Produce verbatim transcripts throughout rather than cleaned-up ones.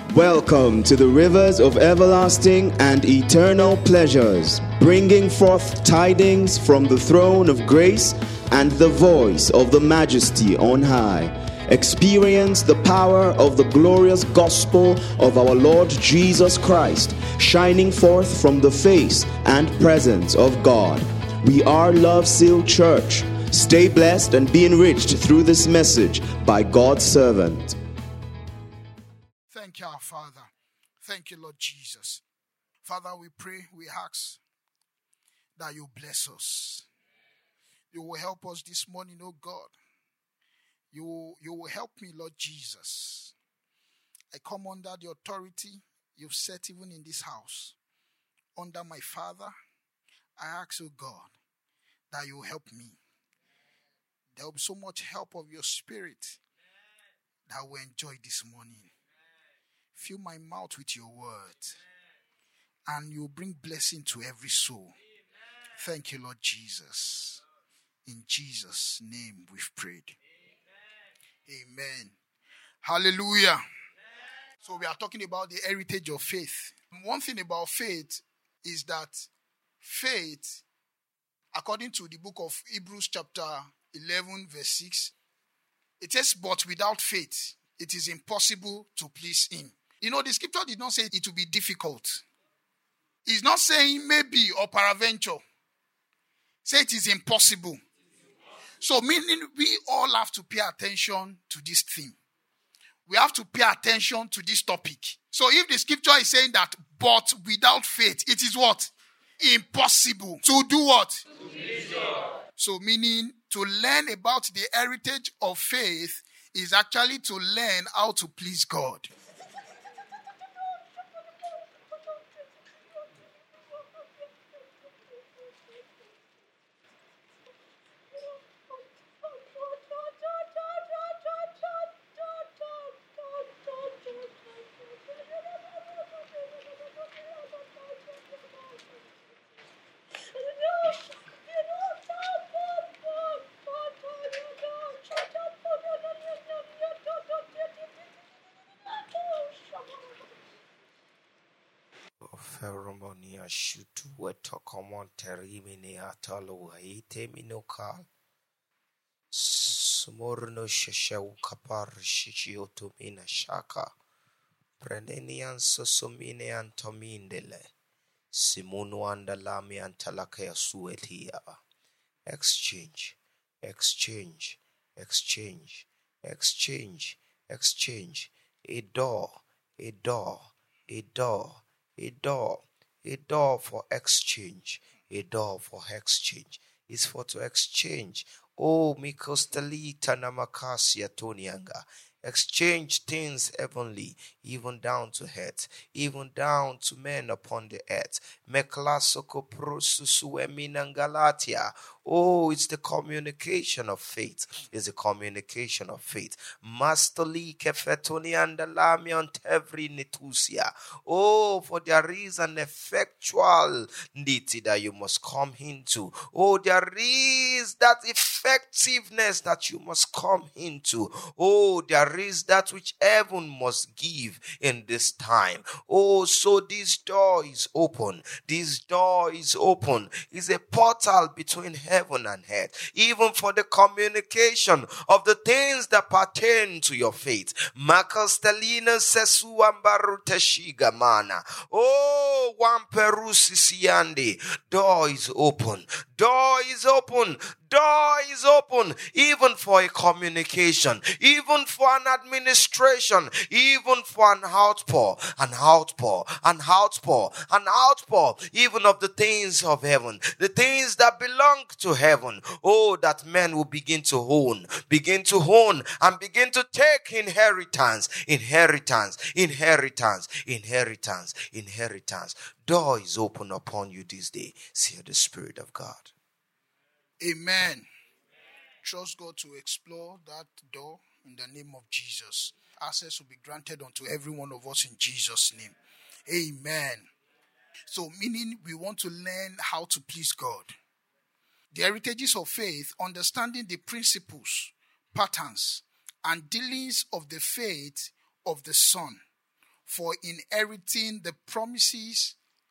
Welcome to the rivers of everlasting and eternal pleasures, bringing forth tidings from the throne of grace and the voice of the majesty on high. Experience the power of the glorious gospel of our Lord Jesus Christ, shining forth from the face and presence of God. We are Love Seal Church. Stay blessed and be enriched through this message by God's servant. Thank you, our Father. Thank you, Lord Jesus. Father, we pray, we ask that you bless us. You will help us this morning, oh God. You will, you will help me, Lord Jesus. I come under the authority you've set even in this house. Under my Father, I ask, oh God, that you will help me. There will be so much help of your Spirit that we enjoy this morning. Fill my mouth with your word, and you bring blessing to every soul. Thank you, Lord Jesus. In Jesus' name we've prayed. Amen. Hallelujah. So we are talking about the heritage of faith. One thing about faith is that faith, according to the book of Hebrews chapter eleven verse six, it says, but without faith, it is impossible to please him. You know, the scripture did not say it will be difficult. It's not saying maybe or peradventure. Say it is impossible. So meaning we all have to pay attention to this theme. We have to pay attention to this topic. So if the scripture is saying that, but without faith, it is what? Impossible. To do what? To please God. So meaning to learn about the heritage of faith is actually to learn how to please God. Pheromonia shutu weto common terimini atalo haite minokal smorno sheshew kapar shishioto mina shaka prenenian sosomine antomindele simunu andalami antalakaya suetia. Exchange, exchange, exchange, exchange, exchange, a door, a door, a door. A door, a door for exchange, a door for exchange. Is for to exchange. Oh, Mikostalita Namakasia Tonyanga. Exchange things heavenly, even down to earth, even down to men upon the earth. Meklasoko prosusueminangalatia. Oh, it's the communication of faith. It's the communication of faith. Masterly kefetoni and lamion every netusia. Oh, for there is an effectual niti that you must come into. Oh, there is that effectiveness that you must come into. Oh, there is that which heaven must give in this time. Oh, so this door is open. This door is open. It's a portal between heaven and earth, even for the communication of the things that pertain to your faith. Makostelina sesu ambaruteshiga mana. Oh, one perusisiande. Door is open. Door is open. Door is open, even for a communication, even for an administration, even for an outpour, an outpour, an outpour, an outpour, even of the things of heaven, the things that belong to heaven. Oh, that men will begin to own, begin to own, and begin to take inheritance, inheritance, inheritance, inheritance, inheritance. Door is open upon you this day. See the Spirit of God. Amen. Trust God to explore that door in the name of Jesus. Access will be granted unto every one of us in Jesus' name. Amen. So, meaning we want to learn how to please God. The heritages of faith, understanding the principles, patterns, and dealings of the faith of the Son for inheriting the promises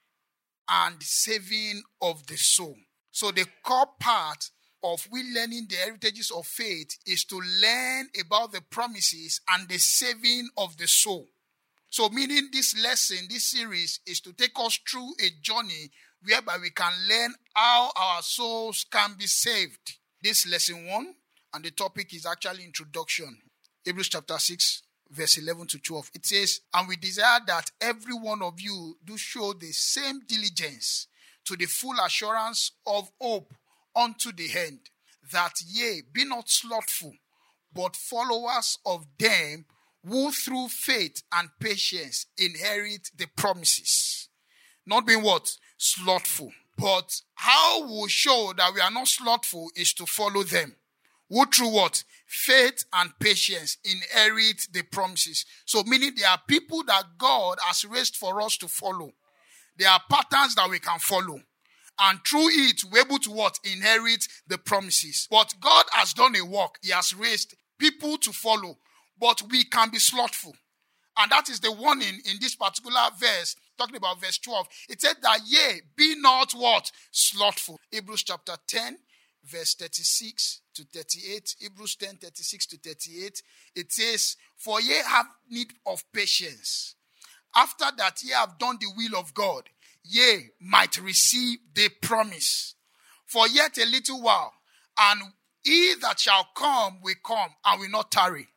and saving of the soul. So the core part of we learning the heritages of faith is to learn about the promises and the saving of the soul. So meaning this lesson, this series is to take us through a journey whereby we can learn how our souls can be saved. This lesson one, and the topic is actually introduction. Hebrews chapter six, verse eleven to twelve. It says, and we desire that every one of you do show the same diligence to the full assurance of hope unto the end, that ye be not slothful, but followers of them who through faith and patience inherit the promises. Not being what? Slothful. But how we show that we are not slothful is to follow them. Who through what? Faith and patience inherit the promises. So meaning there are people that God has raised for us to follow. There are patterns that we can follow. And through it, we're able to what? Inherit the promises. But God has done a work. He has raised people to follow. But we can be slothful. And that is the warning in this particular verse, talking about verse twelve. It said that ye be not what? Slothful. Hebrews chapter ten, verse thirty-six to thirty-eight. Hebrews ten, thirty-six to thirty-eight. It says, for ye have need of patience. After that ye have done the will of God, ye might receive the promise. For yet a little while, and he that shall come will come and will not tarry.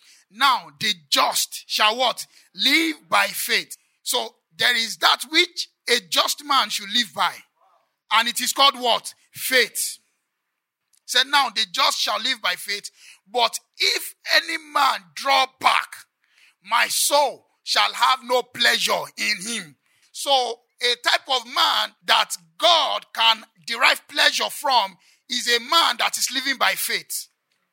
Now the just shall what? Live by faith. So there is that which a just man should live by. And it is called what? Faith. Said now the just shall live by faith. But if any man draw back, my soul shall have no pleasure in him. So a type of man that God can derive pleasure from is a man that is living by faith.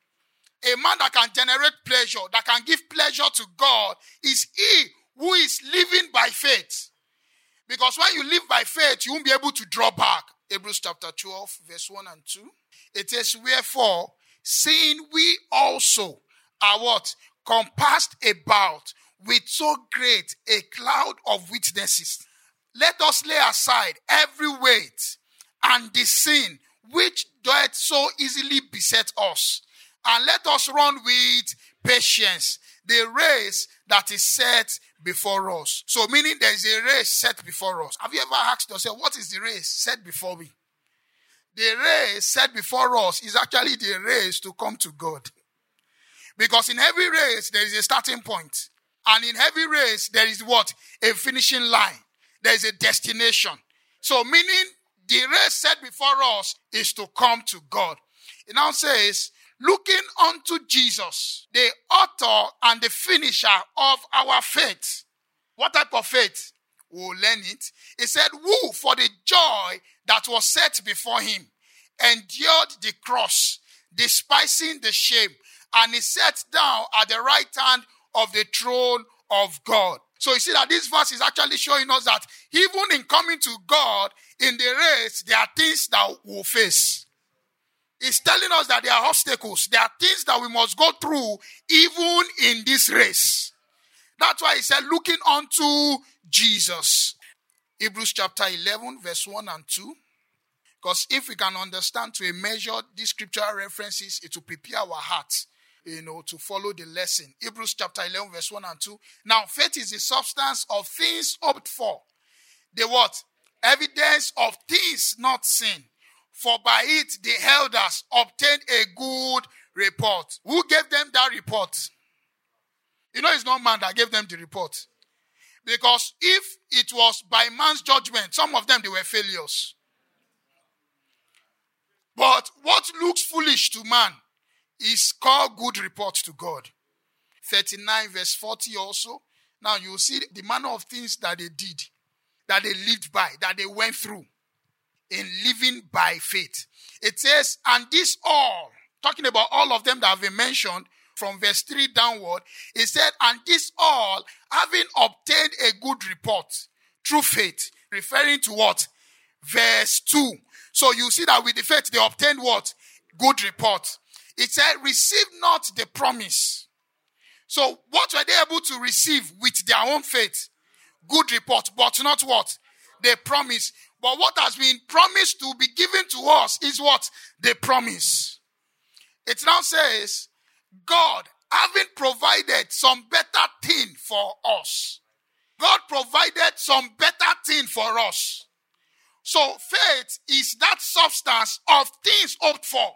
A man that can generate pleasure, that can give pleasure to God, is he who is living by faith. Because when you live by faith, you won't be able to draw back. Hebrews chapter twelve, verse one and two. It says, wherefore, seeing we also are what? Compassed about with so great a cloud of witnesses. Let us lay aside every weight and the sin which doth so easily beset us. And let us run with patience the race that is set before us. So meaning there is a race set before us. Have you ever asked yourself, what is the race set before me? The race set before us is actually the race to come to God. Because in every race, there is a starting point. And in every race, there is what? A finishing line. There is a destination. So meaning the race set before us is to come to God. It now says, looking unto Jesus, the author and the finisher of our faith. What type of faith? We'll learn it. It said, who for the joy that was set before him endured the cross, despising the shame, and he sat down at the right hand of the throne of God. So you see that this verse is actually showing us that even in coming to God in the race, there are things that we'll face. It's telling us that there are obstacles. There are things that we must go through even in this race. That's why he said, looking unto Jesus. Hebrews chapter eleven, verse one and two. Because if we can understand to a measure these scriptural references, it will prepare our hearts, you know, to follow the lesson. Hebrews chapter eleven, verse one and two. Now, faith is the substance of things hoped for. The what? Evidence of things not seen. For by it the elders obtained a good report. Who gave them that report? You know, it's not man that gave them the report. Because if it was by man's judgment, some of them, they were failures. But what looks foolish to man is called good report to God. thirty-nine verse forty also. Now you see the manner of things that they did, that they lived by, that they went through in living by faith. It says, and this all, talking about all of them that have been mentioned from verse three downward, it said, and this all, having obtained a good report through faith, referring to what? Verse two. So you see that with the faith they obtained what? Good report. It said, receive not the promise. So what were they able to receive with their own faith? Good report, but not what? They promise. But what has been promised to be given to us is what? They promise. It now says, God, having provided some better thing for us. God provided some better thing for us. So faith is that substance of things hoped for.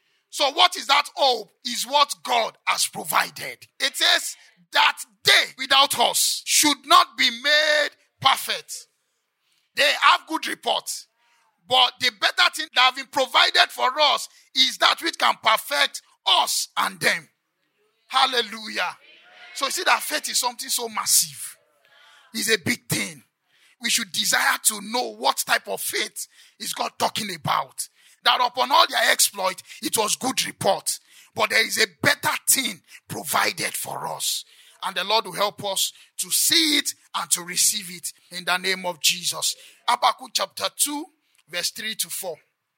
So what is that hope? Is what God has provided. It says that they without us should not be made perfect. They have good reports. But the better thing that have been provided for us is that which can perfect us and them. Hallelujah. So you see that faith is something so massive. It's a big thing. We should desire to know what type of faith is God talking about. That upon all their exploit, it was good report. But there is a better thing provided for us. And the Lord will help us to see it and to receive it in the name of Jesus. Habakkuk chapter two, verse three to four.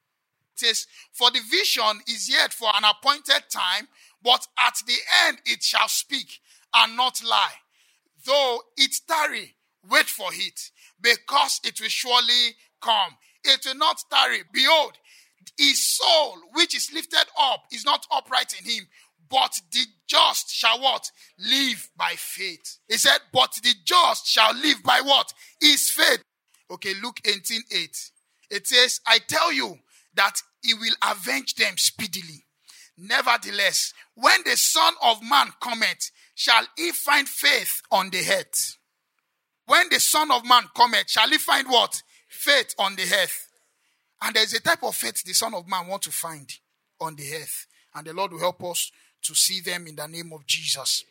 It says, for the vision is yet for an appointed time, but at the end it shall speak and not lie. Though it tarry, wait for it, because it will surely come. It will not tarry. Behold, his soul, which is lifted up, is not upright in him, but the just shall what? Live by faith. He said, but the just shall live by what? His faith. Okay, Luke eighteen eight. It says, I tell you that he will avenge them speedily. Nevertheless, when the Son of Man cometh, shall he find faith on the earth? When the Son of Man cometh, shall he find what? Faith on the earth. And there's a type of faith the Son of Man wants to find on the earth. And the Lord will help us to see them in the name of Jesus.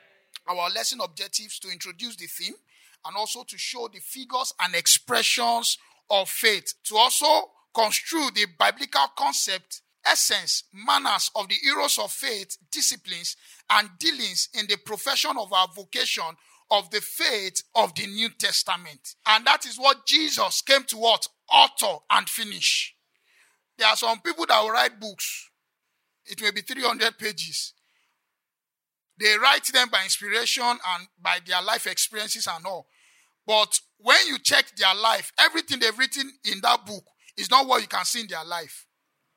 Our lesson objectives to introduce the theme and also to show the figures and expressions of faith. To also construe the biblical concept, essence, manners of the heroes of faith, disciplines, and dealings in the profession of our vocation of the faith of the New Testament. And that is what Jesus came to what? Author and finish. There are some people that will write books. It may be three hundred pages. They write them by inspiration and by their life experiences and all. But when you check their life, everything they've written in that book is not what you can see in their life.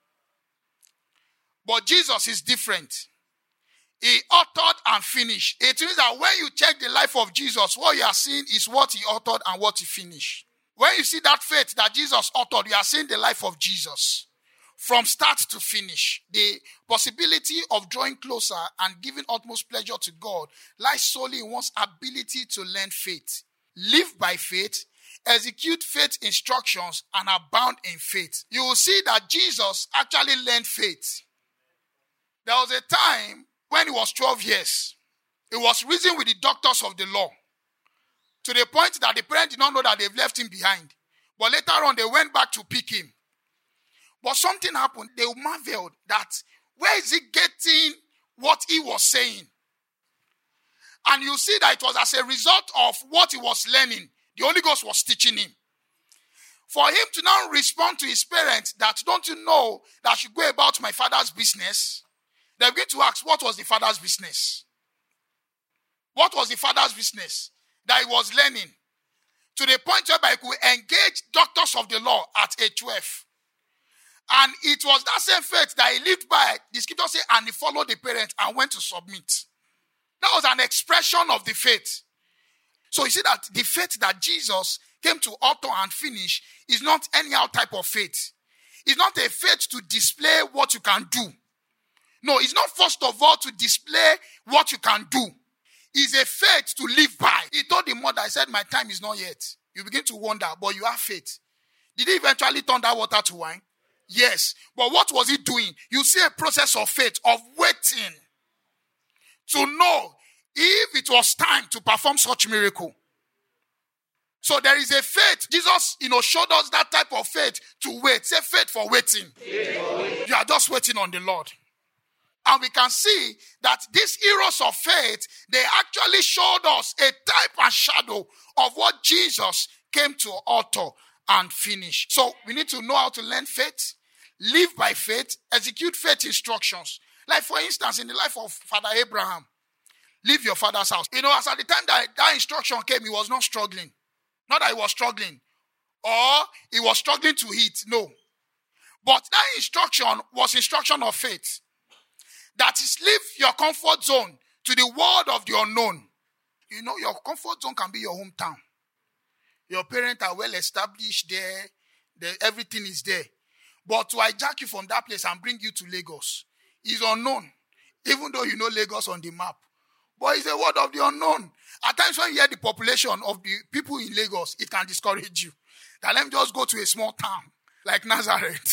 But Jesus is different. He authored and finished. It means that when you check the life of Jesus, what you are seeing is what he authored and what he finished. When you see that faith that Jesus authored, you are seeing the life of Jesus. From start to finish, the possibility of drawing closer and giving utmost pleasure to God lies solely in one's ability to learn faith, live by faith, execute faith instructions, and abound in faith. You will see that Jesus actually learned faith. There was a time when he was twelve years. He was reasoning with the doctors of the law to the point that the parents did not know that they've left him behind. But later on, they went back to pick him. But something happened. They marveled that where is he getting what he was saying? And you see that it was as a result of what he was learning. The Holy Ghost was teaching him. For him to now respond to his parents that, don't you know that I should go about my father's business? They're going to ask, what was the father's business? What was the father's business that he was learning? To the point where he could engage doctors of the law at age twelve. And it was that same faith that he lived by. The scripture says, and he followed the parents and went to submit. That was an expression of the faith. So you see that the faith that Jesus came to author and finish is not any other type of faith. It's not a faith to display what you can do. No, it's not first of all to display what you can do. It's a faith to live by. He told the mother, he said, my time is not yet. You begin to wonder, but you have faith. Did he eventually turn that water to wine? Yes. But what was he doing? You see a process of faith, of waiting to know if it was time to perform such miracle. So there is a faith. Jesus, you know, showed us that type of faith to wait. Say faith for waiting. Faith for waiting. You are just waiting on the Lord. And we can see that these heroes of faith, they actually showed us a type and shadow of what Jesus came to author and finish. So we need to know how to learn faith, live by faith, execute faith instructions. Like for instance, in the life of Father Abraham, Leave your father's house. You know, as at the time that that instruction came, he was not struggling. Not that he was struggling. Or he was struggling to eat. No. But that instruction was instruction of faith. That is, leave your comfort zone to the world of the unknown. You know, your comfort zone can be your hometown. Your parents are well established there. The, everything is there. But to hijack you from that place and bring you to Lagos is unknown. Even though you know Lagos on the map. But it's a word of the unknown. At times when you hear the population of the people in Lagos, it can discourage you. That let me just go to a small town like Nazareth.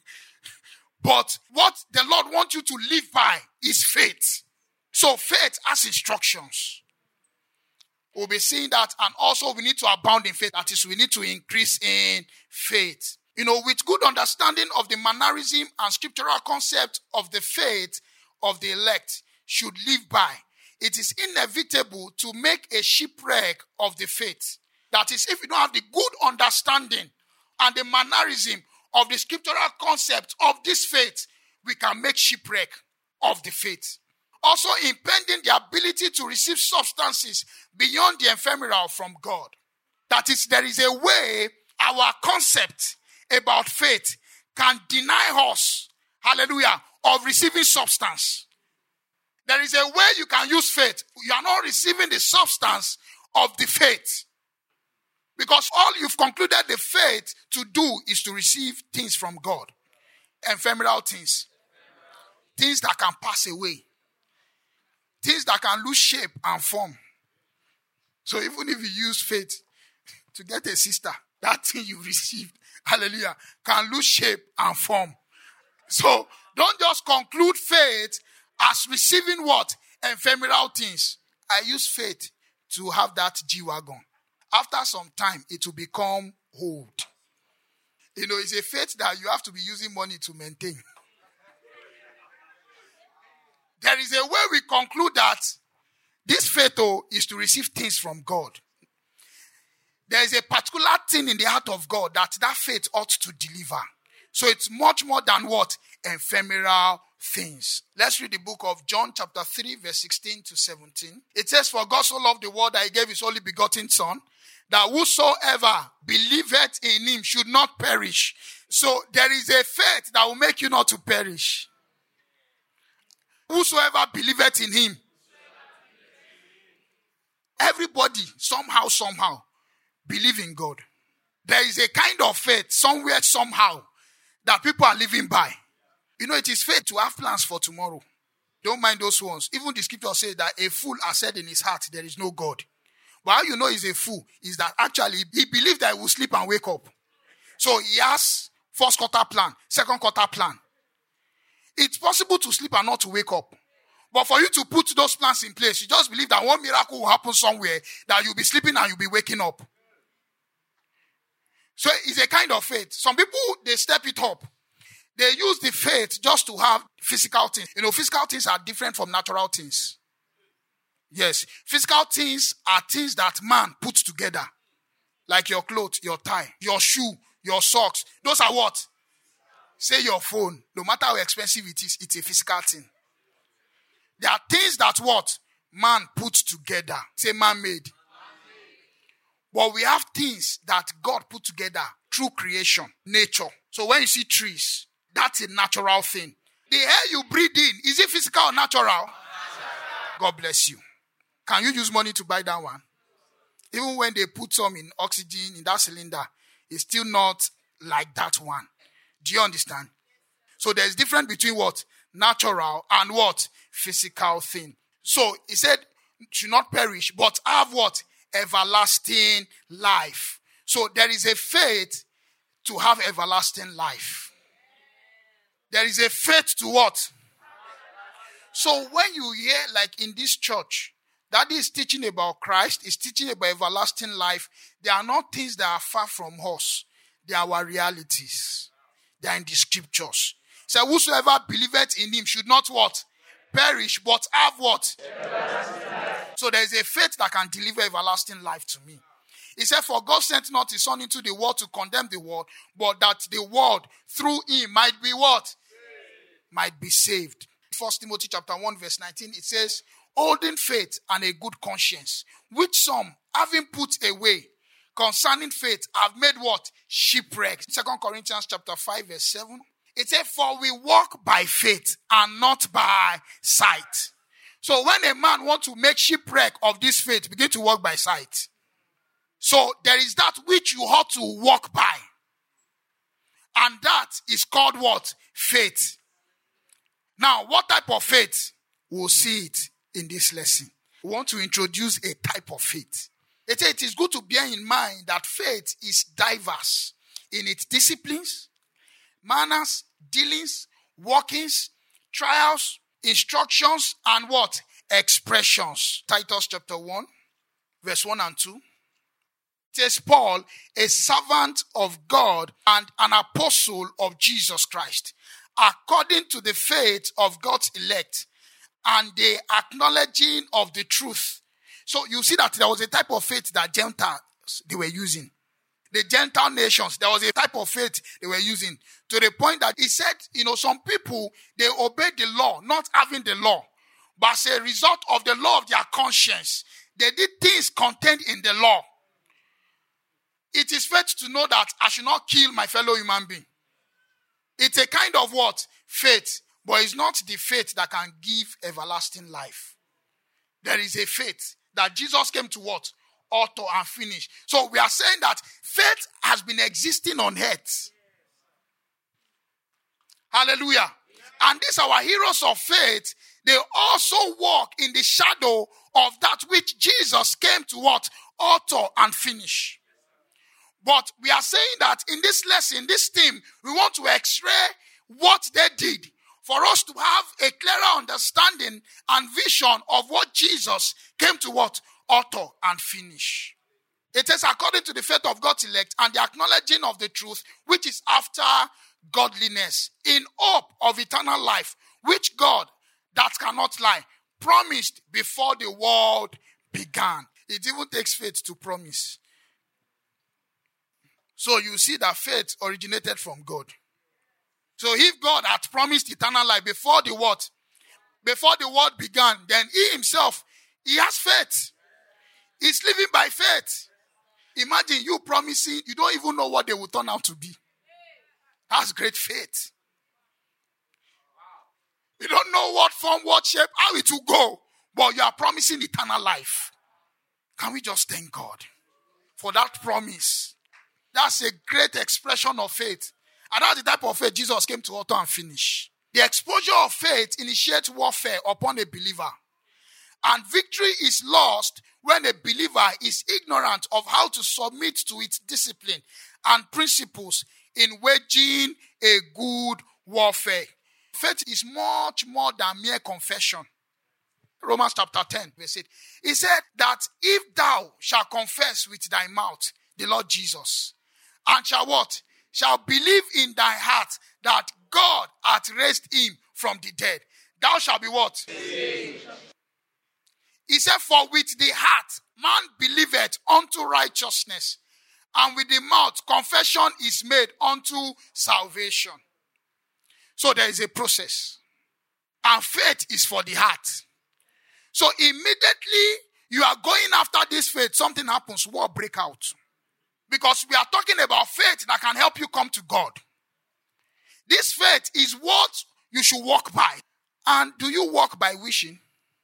But what the Lord wants you to live by is faith. So faith has instructions. We'll be seeing that, and also we need to abound in faith. That is, we need to increase in faith. You know, with good understanding of the mannerism and scriptural concept of the faith of the elect should live by, it is inevitable to make a shipwreck of the faith. That is, if you don't have the good understanding and the mannerism of the scriptural concept of this faith, we can make shipwreck of the faith. Also impending the ability to receive substances beyond the ephemeral from God. That is, there is a way our concept about faith can deny us, hallelujah, of receiving substance. There is a way you can use faith. You are not receiving the substance of the faith. Because all you've concluded the faith to do is to receive things from God. Ephemeral things. Things that can pass away. Things that can lose shape and form. So even if you use faith to get a sister, that thing you received, hallelujah, can lose shape and form. So don't just conclude faith as receiving what? Ephemeral things. I use faith to have that G-Wagon. After some time, it will become old. You know, it's a faith that you have to be using money to maintain. There is a way we conclude that this faith oh, is to receive things from God. There is a particular thing in the heart of God that that faith ought to deliver. So it's much more than what? Ephemeral things. Let's read the book of John chapter three verse sixteen to seventeen. It says, for God so loved the world that he gave his only begotten son, that whosoever believeth in him should not perish. So there is a faith that will make you not to perish. Whosoever believeth in him. Everybody, somehow, somehow, believe in God. There is a kind of faith, somewhere, somehow, that people are living by. You know, it is faith to have plans for tomorrow. Don't mind those ones. Even the scripture says that a fool has said in his heart, there is no God. But how you know he's a fool is that actually he believes that he will sleep and wake up. So he has first quarter plan, second quarter plan. It's possible to sleep and not to wake up. But for you to put those plans in place, you just believe that one miracle will happen somewhere, that you'll be sleeping and you'll be waking up. So it's a kind of faith. Some people, they step it up. They use the faith just to have physical things. You know, physical things are different from natural things. Yes. Physical things are things that man puts together. Like your clothes, your tie, your shoe, your socks. Those are what? Say your phone. No matter how expensive it is, it's a physical thing. There are things that what? Man puts together. Say man-made. But we have things that God put together through creation, nature. So when you see trees, that's a natural thing. The air you breathe in, is it physical or natural? Natural. God bless you. Can you use money to buy that one? Even when they put some in oxygen in that cylinder, it's still not like that one. Do you understand? So there's difference between what? Natural and what? Physical thing. So he said, should not perish, but have what? Everlasting life. So there is a faith to have everlasting life. There is a faith to what? So when you hear, like in this church, Daddy is teaching about Christ, is teaching about everlasting life, they are not things that are far from us. They are our realities. They are in the scriptures. So whosoever believeth in him should not what? Perish, but have what? So there is a faith that can deliver everlasting life to me. He said, for God sent not his son into the world to condemn the world, but that the world through him might be what? Might be saved. First Timothy chapter one verse nineteen, it says, holding faith and a good conscience, which some, having put away concerning faith, have made what? Shipwreck. Second Corinthians chapter five verse seven. It says, for we walk by faith and not by sight. So when a man wants to make shipwreck of this faith, begin to walk by sight. So there is that which you ought to walk by. And that is called what? Faith. Now, what type of faith? We'll see it in this lesson. We want to introduce a type of faith. It is good to bear in mind that faith is diverse in its disciplines, manners, dealings, workings, trials, instructions, and what? Expressions. Titus chapter one, verse one and two. It says, Paul, a servant of God and an apostle of Jesus Christ, according to the faith of God's elect and the acknowledging of the truth. So you see that there was a type of faith that Gentiles, they were using. The Gentile nations, there was a type of faith they were using, to the point that he said, you know, some people, they obeyed the law, not having the law, but as a result of the law of their conscience, they did things contained in the law. It is faith to know that I should not kill my fellow human being. It's a kind of what? Faith. But it's not the faith that can give everlasting life. There is a faith that Jesus came to what? Author and finish. So we are saying that faith has been existing on earth. Hallelujah. And these our heroes of faith, they also walk in the shadow of that which Jesus came to what? Author and finish. But we are saying that in this lesson, this theme, we want to x-ray what they did for us to have a clearer understanding and vision of what Jesus came to what? Author and finish. It is according to the faith of God's elect and the acknowledging of the truth, which is after godliness, in hope of eternal life, which God, that cannot lie, promised before the world began. It even takes faith to promise. So you see that faith originated from God. So if God had promised eternal life before the world, before the world began, then he himself, he has faith. He's living by faith. Imagine you promising, you don't even know what they will turn out to be. That's great faith. You don't know what form, what shape, how it will go, but you are promising eternal life. Can we just thank God for that promise? That's a great expression of faith. And that's the type of faith Jesus came to author and finish. The exposure of faith initiates warfare upon a believer. And victory is lost when a believer is ignorant of how to submit to its discipline and principles in waging a good warfare. Faith is much more than mere confession. Romans chapter ten, verse eight. He said that if thou shalt confess with thy mouth the Lord Jesus, and shall what? Shall believe in thy heart that God hath raised him from the dead, thou shalt be what? Saved. He said, for with the heart man believeth unto righteousness, and with the mouth confession is made unto salvation. So there is a process. And faith is for the heart. So immediately you are going after this faith, something happens, war break out. Because we are talking about faith that can help you come to God. This faith is what you should walk by. And do you walk by wishing?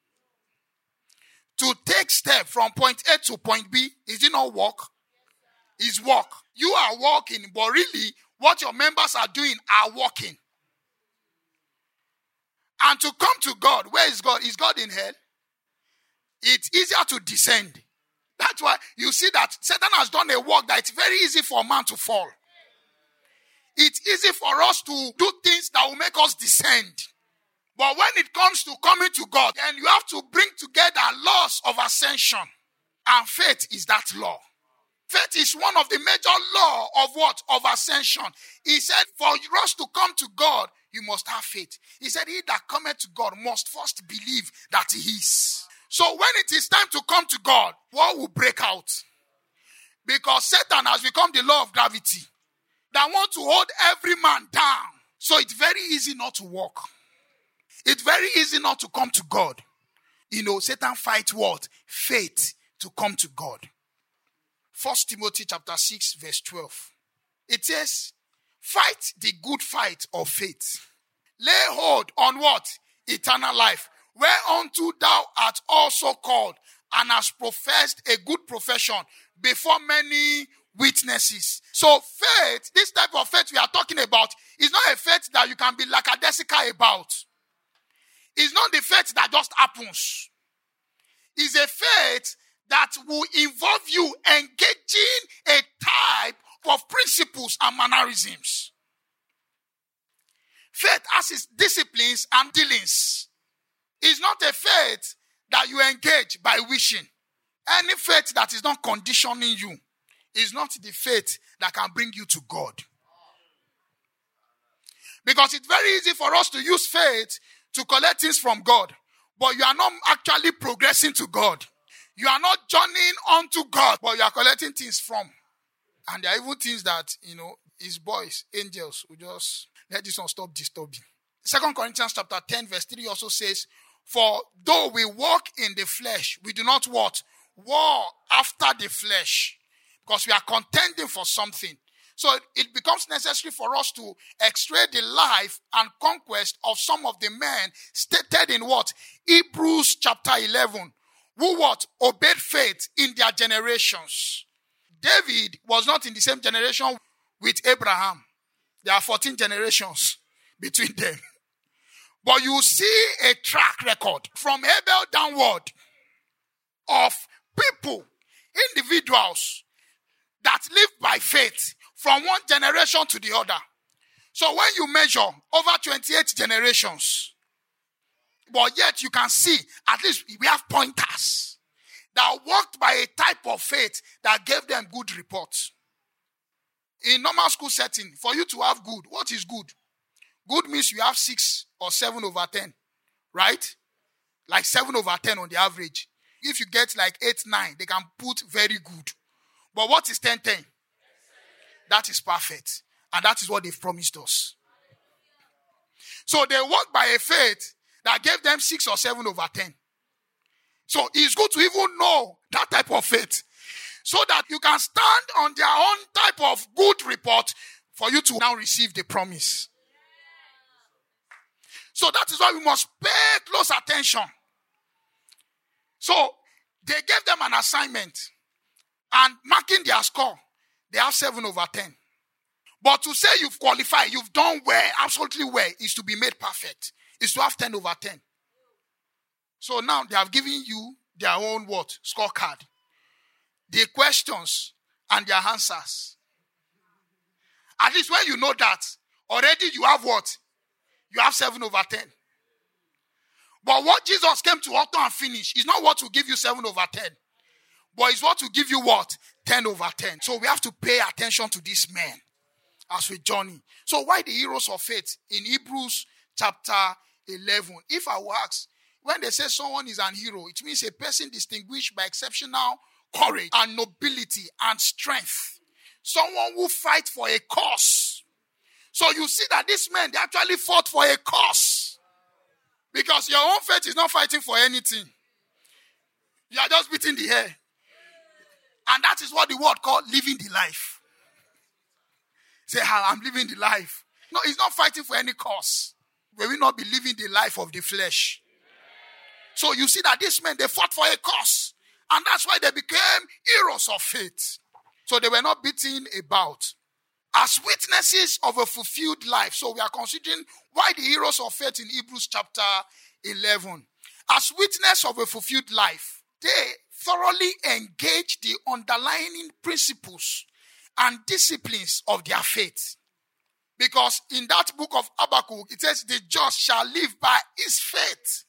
To take step from point A to point B, is it not walk? It's walk. You are walking, but really what your members are doing are walking. And to come to God, where is God? Is God in hell? It's easier to descend. That's why you see that Satan has done a work that it's very easy for man to fall. It's easy for us to do things that will make us descend. But when it comes to coming to God, then you have to bring together laws of ascension. And faith is that law. Faith is one of the major laws of what? Of ascension. He said, for us to come to God, you must have faith. He said, he that cometh to God must first believe that he is. So when it is time to come to God, war will break out. Because Satan has become the law of gravity that wants to hold every man down. So it's very easy not to walk. It's very easy not to come to God. you know, Satan fights what? Faith to come to God. First Timothy chapter six, verse twelve. It says, fight the good fight of faith. Lay hold on what? Eternal life, whereunto thou art also called, and hast professed a good profession before many witnesses. So faith, this type of faith we are talking about, is not a faith that you can be lackadaisical about. It's not the faith that just happens. It's a faith that will involve you engaging a type of principles and mannerisms. Faith has its disciplines and dealings. It's not a faith that you engage by wishing. Any faith that is not conditioning you is not the faith that can bring you to God. Because it's very easy for us to use faith to collect things from God, but you are not actually progressing to God. You are not journeying onto God, but you are collecting things from. And there are even things that, you know, his boys, angels, will just let this one stop disturbing. Second Corinthians chapter ten, verse three also says, for though we walk in the flesh, we do not what? War after the flesh. Because we are contending for something. So it becomes necessary for us to x-ray the life and conquest of some of the men stated in what? Hebrews chapter eleven. Who what? Obeyed faith in their generations. David was not in the same generation with Abraham. There are fourteen generations between them. But you see a track record from Abel downward of people, individuals that live by faith from one generation to the other. So when you measure over twenty-eight generations, but yet you can see, at least we have pointers that worked by a type of faith that gave them good reports. In normal school setting, for you to have good, what is good? Good means you have six or seven over ten, right? Like seven over ten on the average. If you get like eight, nine, they can put very good. But what is ten, ten? That is perfect. And that is what they've promised us. So they walk by a faith that gave them six or seven over ten. So it's good to even know that type of faith, so that you can stand on their own type of good report for you to now receive the promise. So that is why we must pay close attention. So they gave them an assignment, and marking their score, they have seven over ten. But to say you've qualified, you've done well, absolutely well, is to be made perfect. Is to have ten over ten. So now they have given you their own what? Scorecard. The questions and their answers. At least when you know that, already you have what? You have seven over ten. But what Jesus came to author and finish is not what will give you seven over ten. But it's what will give you what? ten over ten. So we have to pay attention to these men as we journey. So why the heroes of faith in Hebrews chapter eleven? If I will ask, when they say someone is an hero, it means a person distinguished by exceptional courage and nobility and strength. Someone who fights for a cause. So you see that these men, they actually fought for a cause. Because your own faith is not fighting for anything. You are just beating the air. And that is what the word called living the life. Say, I'm living the life. No, he's not fighting for any cause. We will not be living the life of the flesh. So you see that these men, they fought for a cause. And that's why they became heroes of faith. So they were not beaten about. As witnesses of a fulfilled life. So we are considering why the heroes of faith in Hebrews chapter eleven. As witness of a fulfilled life, they thoroughly engage the underlying principles and disciplines of their faith. Because in that book of Habakkuk, it says, the just shall live by his faith.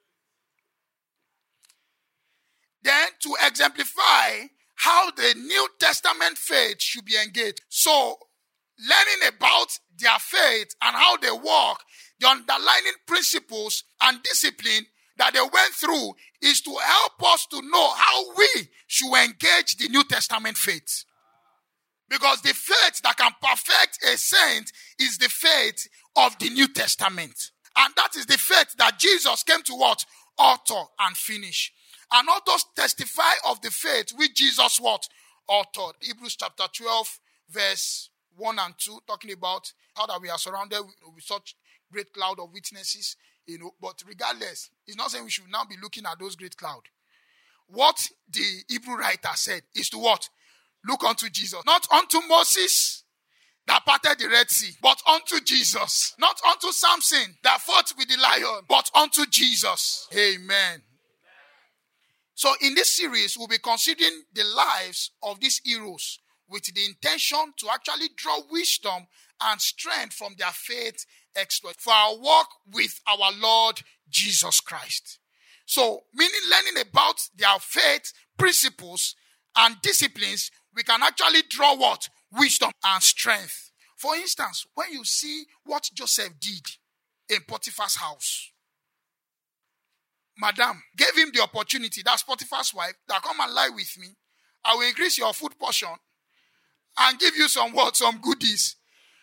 Then to exemplify how the New Testament faith should be engaged. So, learning about their faith and how they walk, the underlying principles and discipline that they went through is to help us to know how we should engage the New Testament faith. Because the faith that can perfect a saint is the faith of the New Testament. And that is the faith that Jesus came to what? author and finish. And all those testify of the faith which Jesus what? Authored. Hebrews chapter twelve, verse one and two, talking about how that we are surrounded with, with such great cloud of witnesses. You know, but regardless, it's not saying we should now be looking at those great cloud. What the Hebrew writer said is to what? Look unto Jesus. Not unto Moses that parted the Red Sea, but unto Jesus. Not unto Samson that fought with the lion, but unto Jesus. Amen. So in this series, we'll be considering the lives of these heroes with the intention to actually draw wisdom and strength from their faith exploit for our walk with our Lord Jesus Christ. So, meaning learning about their faith principles and disciplines, we can actually draw what? Wisdom and strength. For instance, when you see what Joseph did in Potiphar's house, Madam gave him the opportunity, that's Potiphar's wife, that come and lie with me. I will increase your food portion and give you some what? Some goodies.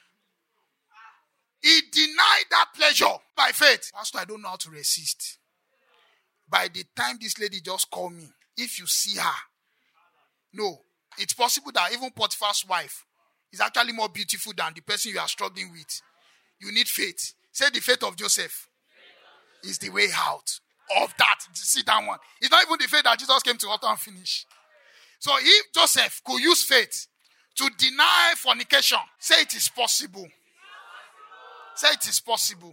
He denied that pleasure by faith. Pastor, I don't know how to resist. By the time this lady just called me, if you see her, no, it's possible that even Potiphar's wife is actually more beautiful than the person you are struggling with. You need faith. Say the faith of Joseph is the way out of that. See that one. It's not even the faith that Jesus came to author and finish. So if Joseph could use faith to deny fornication, say it is possible. Say it is possible.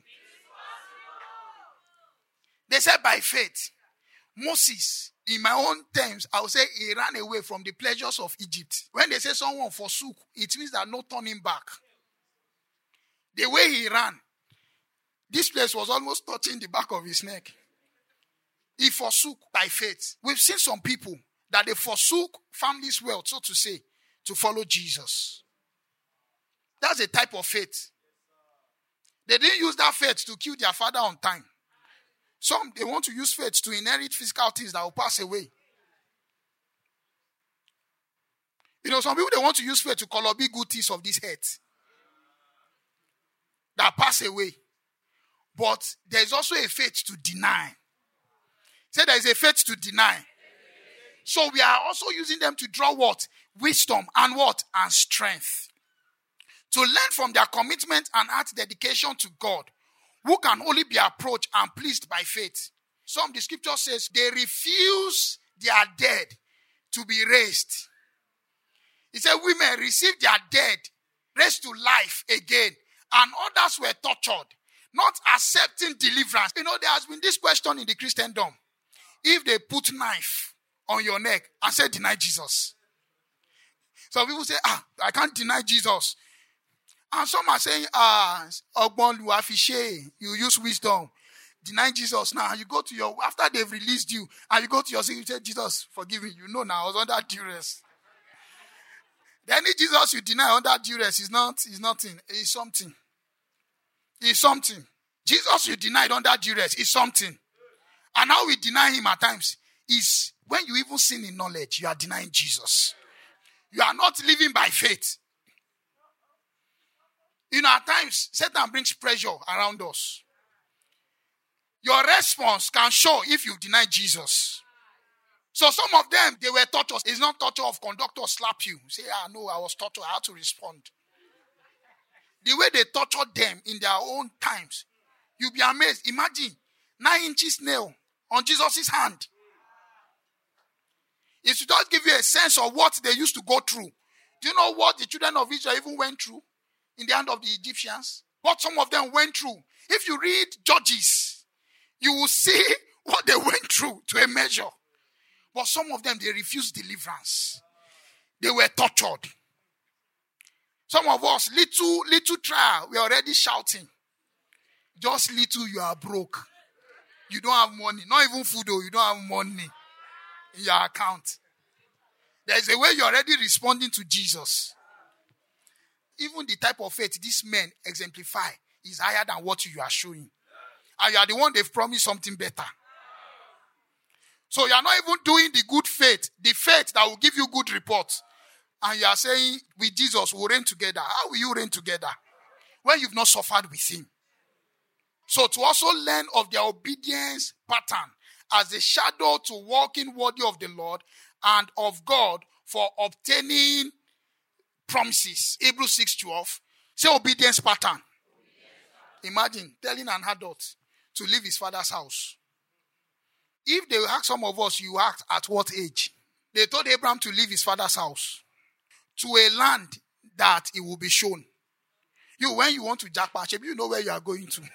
They said by faith. Moses, in my own terms, I would say he ran away from the pleasures of Egypt. When they say someone forsook, it means that no turning back. The way he ran, this place was almost touching the back of his neck. He forsook by faith. We've seen some people that they forsook family's wealth, so to say, to follow Jesus. That's a type of faith. They didn't use that faith to kill their father on time. Some, they want to use faith to inherit physical things that will pass away. You know, some people, they want to use faith to color big good things of this earth that pass away. But there's also a faith to deny. Say there is a faith to deny. So we are also using them to draw what? Wisdom and what? And strength. To learn from their commitment and heart dedication to God, who can only be approached and pleased by faith. Some, the scripture says, they refuse their dead to be raised. It said women received their dead raised to life again, and others were tortured, not accepting deliverance. You know, there has been this question in the Christendom. If they put knife on your neck and say, deny Jesus. Some people say, ah, I can't deny Jesus. And some are saying, ah, you use wisdom. Deny Jesus now. You go to your, after they've released you, and you go to your sick, you say, Jesus, forgive me. You know now, I was under duress. The only Jesus you deny under duress is not, is nothing. It's something. It's something. Jesus you denied under duress is something. And how we deny him at times is when you even sin in knowledge, you are denying Jesus. You are not living by faith. You know, at times, Satan brings pressure around us. Your response can show if you deny Jesus. So some of them, they were tortured. It's not torture of conductor slap you. Say, ah, no, I was tortured. I had to respond. The way they tortured them in their own times, you'll be amazed. Imagine, nine inches nail on Jesus' hand. It should just give you a sense of what they used to go through. Do you know what the children of Israel even went through in the hand of the Egyptians? What some of them went through. If you read Judges, you will see what they went through to a measure. But some of them, they refused deliverance. They were tortured. Some of us, little, little trial, we're already shouting. Just little, you are broke. You don't have money. Not even food, though. You don't have money in your account. There's a way you're already responding to Jesus. Even the type of faith these men exemplify is higher than what you are showing. And you are the one they've promised something better. So you are not even doing the good faith, the faith that will give you good reports. And you are saying, with Jesus, we'll reign together. How will you reign together when you've not suffered with him? So to also learn of their obedience pattern as a shadow to walking worthy of the Lord and of God for obtaining promises. Hebrews six twelve. Say obedience pattern. Imagine telling an adult to leave his father's house. If they ask some of us, you act at what age? They told Abraham to leave his father's house to a land that it will be shown. You, when you want to jackpot, you know where you are going to.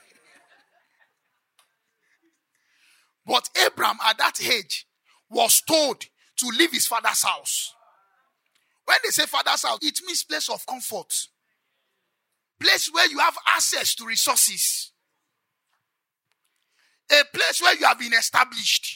But Abraham at that age was told to leave his father's house. When they say father's house, it means place of comfort. Place where you have access to resources. A place where you have been established.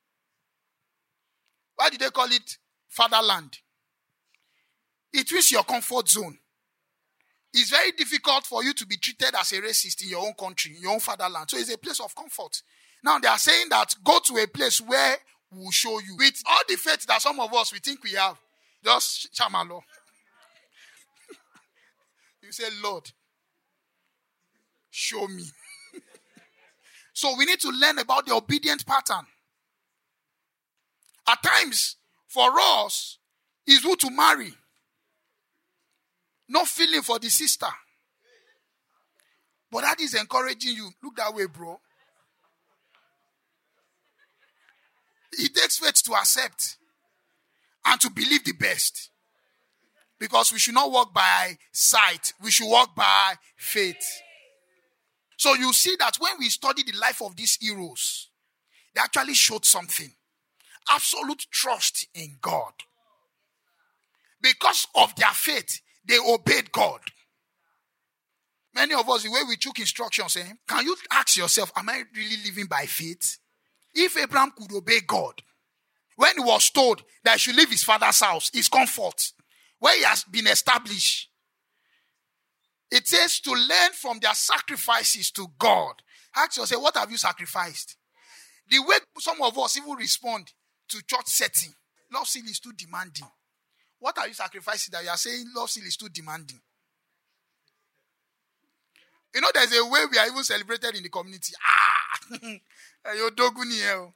Why did they call it fatherland? It means your comfort zone. It's very difficult for you to be treated as a racist in your own country, in your own fatherland. So it's a place of comfort. Now they are saying that go to a place where we'll show you. With all the faith that some of us we think we have, just chamalo. You say, Lord, show me. So we need to learn about the obedient pattern. At times, for us, is who to marry. No feeling for the sister. But that is encouraging you. Look that way, bro. It takes faith to accept and to believe the best. Because we should not walk by sight. We should walk by faith. So you see that when we study the life of these heroes, they actually showed something. Absolute trust in God. Because of their faith, they obeyed God. Many of us, the way we took instructions, eh, can you ask yourself, am I really living by faith? If Abraham could obey God, when he was told that he should leave his father's house, his comfort, where he has been established, it says to learn from their sacrifices to God. Ask yourself, what have you sacrificed? The way some of us even respond to church setting, love seal is too demanding. What are you sacrificing that you are saying love seal is too demanding? You know, there's a way we are even celebrated in the community. Ah, you're doguni here.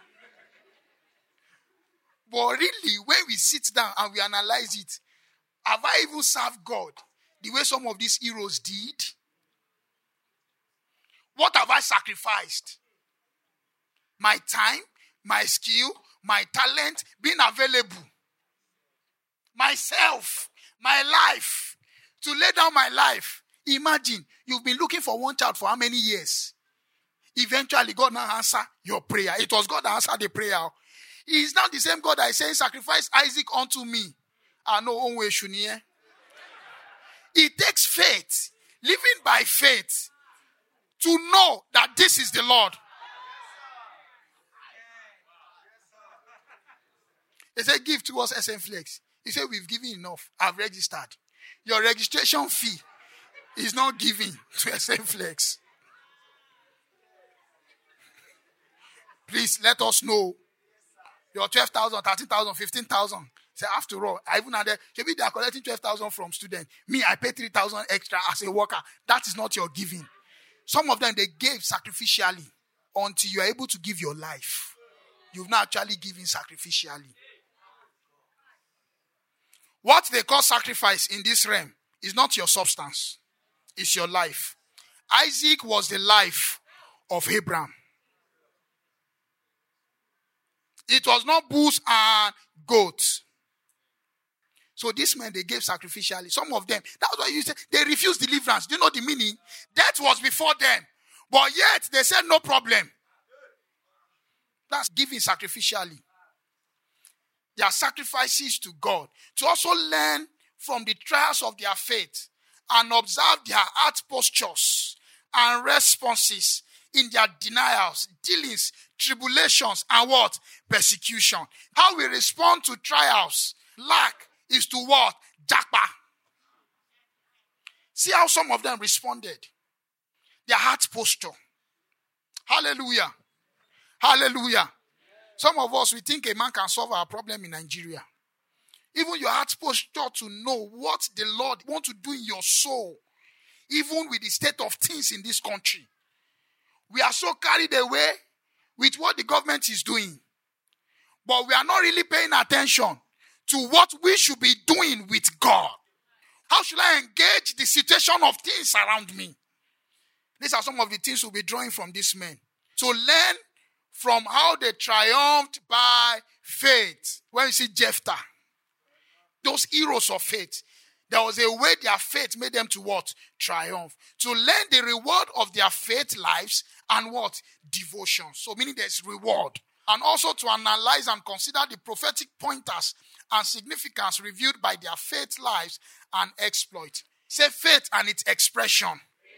But really, when we sit down and we analyze it, have I even served God the way some of these heroes did? What have I sacrificed? My time, my skill, my talent, being available. Myself, my life, to lay down my life. Imagine, you've been looking for one child for how many years? Eventually, God now answered your prayer. It was God that answered the prayer. He is now the same God that is saying, sacrifice Isaac unto me. I know only Shuniye. It takes faith, living by faith, to know that this is the Lord. They said, give to us S M Flex. He said, we've given enough. I've registered. Your registration fee is not given to S M Flex. Please let us know. Your twelve thousand, thirteen thousand, fifteen thousand. Say, after all, I even had a, maybe they are collecting twelve thousand from students. Me, I pay three thousand extra as a worker. That is not your giving. Some of them, they gave sacrificially until you are able to give your life. You've not actually given sacrificially. What they call sacrifice in this realm is not your substance. It's your life. Isaac was the life of Abraham. It was not bulls and goats. So these men, they gave sacrificially. Some of them, that's why you say, they refused deliverance. Do you know the meaning? Death was before them. But yet, they said no problem. That's giving sacrificially. Their sacrifices to God. To also learn from the trials of their faith and observe their heart postures and responses in their denials, dealings, tribulations, and what? Persecution. How we respond to trials, lack, is to what? Jakpa. See how some of them responded. Their heart posture. Hallelujah. Hallelujah. Some of us, we think a man can solve our problem in Nigeria. Even your heart posture to know what the Lord wants to do in your soul. Even with the state of things in this country. We are so carried away with what the government is doing. But we are not really paying attention to what we should be doing with God. How should I engage the situation of things around me? These are some of the things we'll be drawing from these men. To learn from how they triumphed by faith. When you see Jephthah, those heroes of faith, there was a way their faith made them to what? Triumph. To learn the reward of their faith lives and what? Devotion. So meaning there's reward. And also to analyze and consider the prophetic pointers and significance revealed by their faith lives and exploit. Say faith and its expression.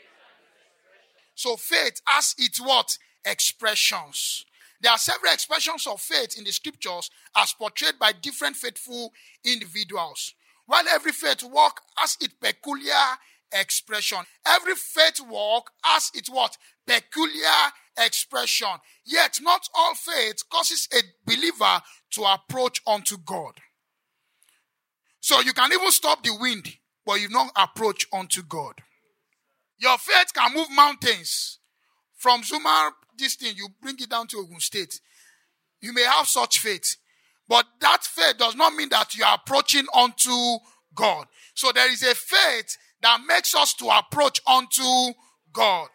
So faith has its what? Expressions. There are several expressions of faith in the scriptures as portrayed by different faithful individuals. While every faith walk has its peculiar expression. Every faith walk has its what? Peculiar expression. Yet not all faith causes a believer to approach unto God. So you can even stop the wind, but you don't approach unto God. Your faith can move mountains. From Zuma, this thing, you bring it down to Ogun State. You may have such faith. But that faith does not mean that you are approaching unto God. So there is a faith that makes us to approach unto God.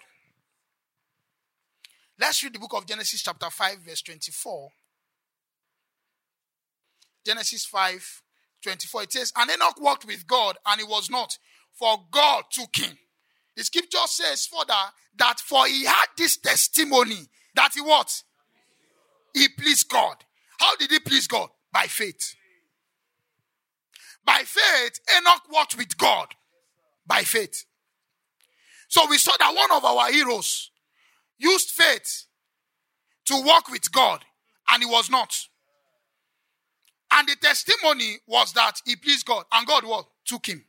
Let's read the book of Genesis chapter five verse twenty-four. Genesis five twenty-four. It says, and Enoch walked with God, and he was not, for God took him. The scripture says further that for he had this testimony that he what? He pleased God. How did he please God? By faith. By faith, Enoch walked with God. By faith. So we saw that one of our heroes used faith to walk with God, and he was not. And the testimony was that he pleased God, and God what? Took him.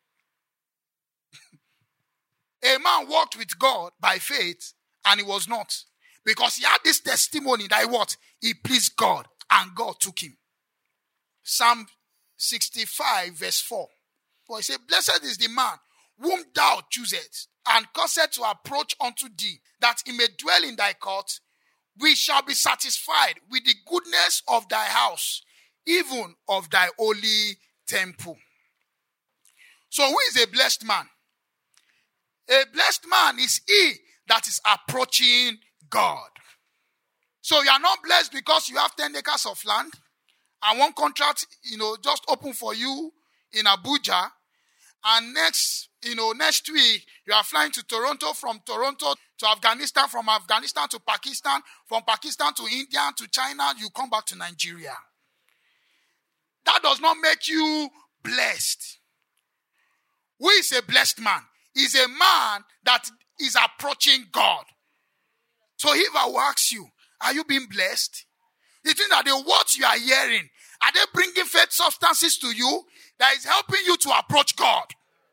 A man walked with God by faith, and he was not. Because he had this testimony that he what? He pleased God, and God took him. Psalm sixty-five verse four. For he said, blessed is the man whom thou choosest, and causest to approach unto thee, that he may dwell in thy court. We shall be satisfied with the goodness of thy house, even of thy holy temple. So who is a blessed man? A blessed man is he that is approaching God. So you are not blessed because you have ten acres of land and one contract, you know, just open for you in Abuja. And next, you know, next week, you are flying to Toronto, from Toronto to Afghanistan, from Afghanistan to Pakistan, from Pakistan to India, to China, you come back to Nigeria. That does not make you blessed. Who is a blessed man? Is a man that is approaching God. So if I will ask you, are you being blessed? You think that the words you are hearing, are they bringing faith substances to you that is helping you to approach God?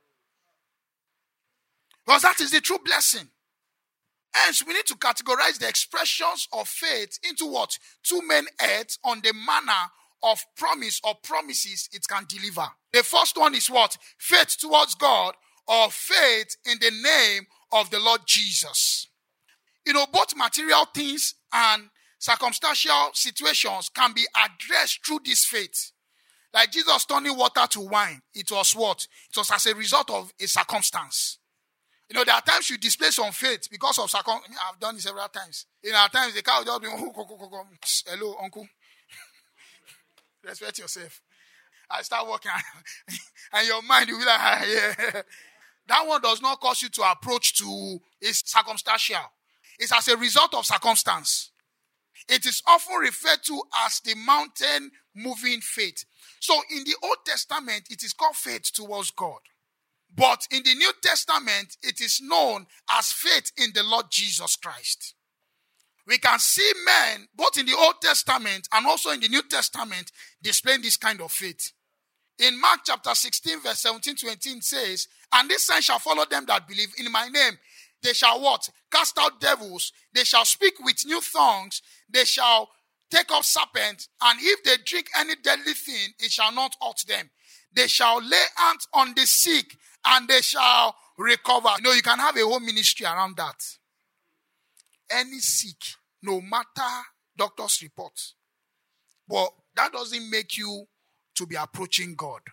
Because that is the true blessing. Hence, we need to categorize the expressions of faith into what? Two main heads on the manner of promise or promises it can deliver. The first one is what? Faith towards God, or faith in the name of the Lord Jesus. You know, both material things and circumstantial situations can be addressed through this faith. Like Jesus turning water to wine, it was what? It was as a result of a circumstance. You know, there are times you display some faith because of circumstances. I've done it several times. In our times, the cow will just be, oh, hello, uncle. Respect yourself. I start walking, and your mind will be like, ah, yeah. That one does not cause you to approach to is circumstantial. It's as a result of circumstance. It is often referred to as the mountain moving faith. So in the Old Testament, it is called faith towards God. But in the New Testament, it is known as faith in the Lord Jesus Christ. We can see men, both in the Old Testament and also in the New Testament, displaying this kind of faith. In Mark chapter sixteen, verse seventeen to eighteen, it says, and this sign shall follow them that believe in my name. They shall what? Cast out devils. They shall speak with new tongues. They shall take up serpents. And if they drink any deadly thing, it shall not hurt them. They shall lay hands on the sick, and they shall recover. You know, you can have a whole ministry around that. Any sick no matter doctor's reports. But that doesn't make you to be approaching God.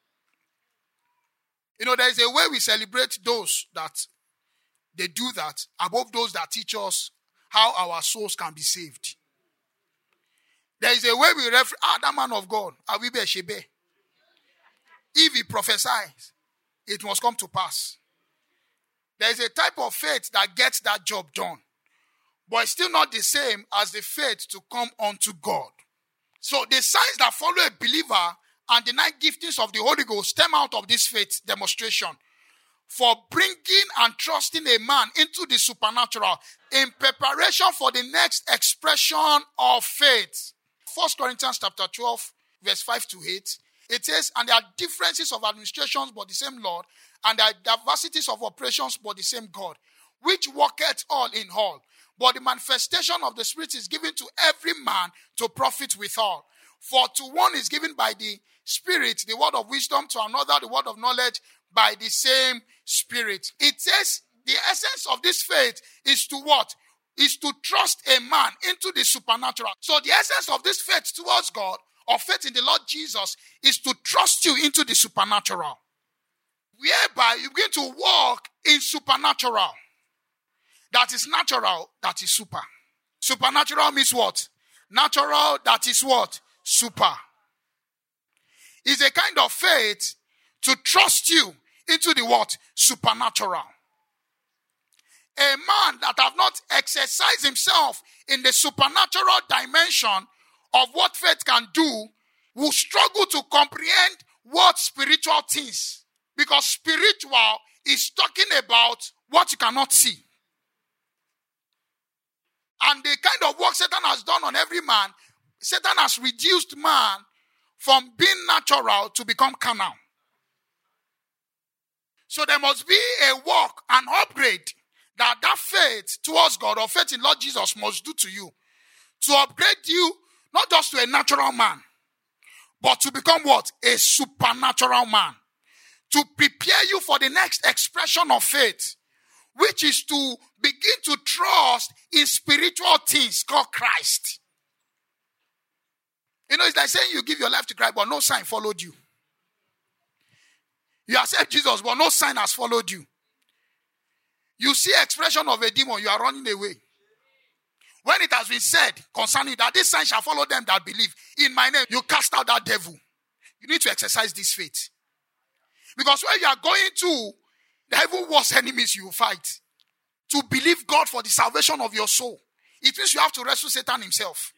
You know, there is a way we celebrate those that they do that above those that teach us how our souls can be saved. There is a way we refer, ah, that man of God, Awibe Shebe. If he prophesies, it must come to pass. There is a type of faith that gets that job done. But it's still not the same as the faith to come unto God. So the signs that follow a believer and the nine giftings of the Holy Ghost stem out of this faith demonstration for bringing and trusting a man into the supernatural in preparation for the next expression of faith. First Corinthians chapter twelve, verse five to eight. It says, and there are differences of administrations, but the same Lord, and there are diversities of operations, but the same God, which worketh all in all. But the manifestation of the Spirit is given to every man to profit withal. For to one is given by the Spirit the word of wisdom, to another the word of knowledge by the same Spirit. It says the essence of this faith is to what? Is to trust a man into the supernatural. So the essence of this faith towards God, or faith in the Lord Jesus, is to trust you into the supernatural. Whereby you begin to walk in supernatural. That is natural, that is super. Supernatural means what? Natural, that is what? Super. It's a kind of faith to trust you into the what? Supernatural. A man that have not exercised himself in the supernatural dimension of what faith can do will struggle to comprehend what spiritual things. Because spiritual is talking about what you cannot see. And the kind of work Satan has done on every man, Satan has reduced man from being natural to become carnal. So there must be a work, an upgrade that that faith towards God or faith in Lord Jesus must do to you. To upgrade you, not just to a natural man, but to become what? A supernatural man. To prepare you for the next expression of faith, which is to begin to trust in spiritual things called Christ. You know, it's like saying you give your life to Christ, but no sign followed you. You accept Jesus, but no sign has followed you. You see expression of a demon, you are running away. When it has been said concerning that this sign shall follow them that believe in my name, you cast out that devil. You need to exercise this faith. Because when you are going to the even worst enemies you will fight, to believe God for the salvation of your soul, it means you have to wrestle Satan himself.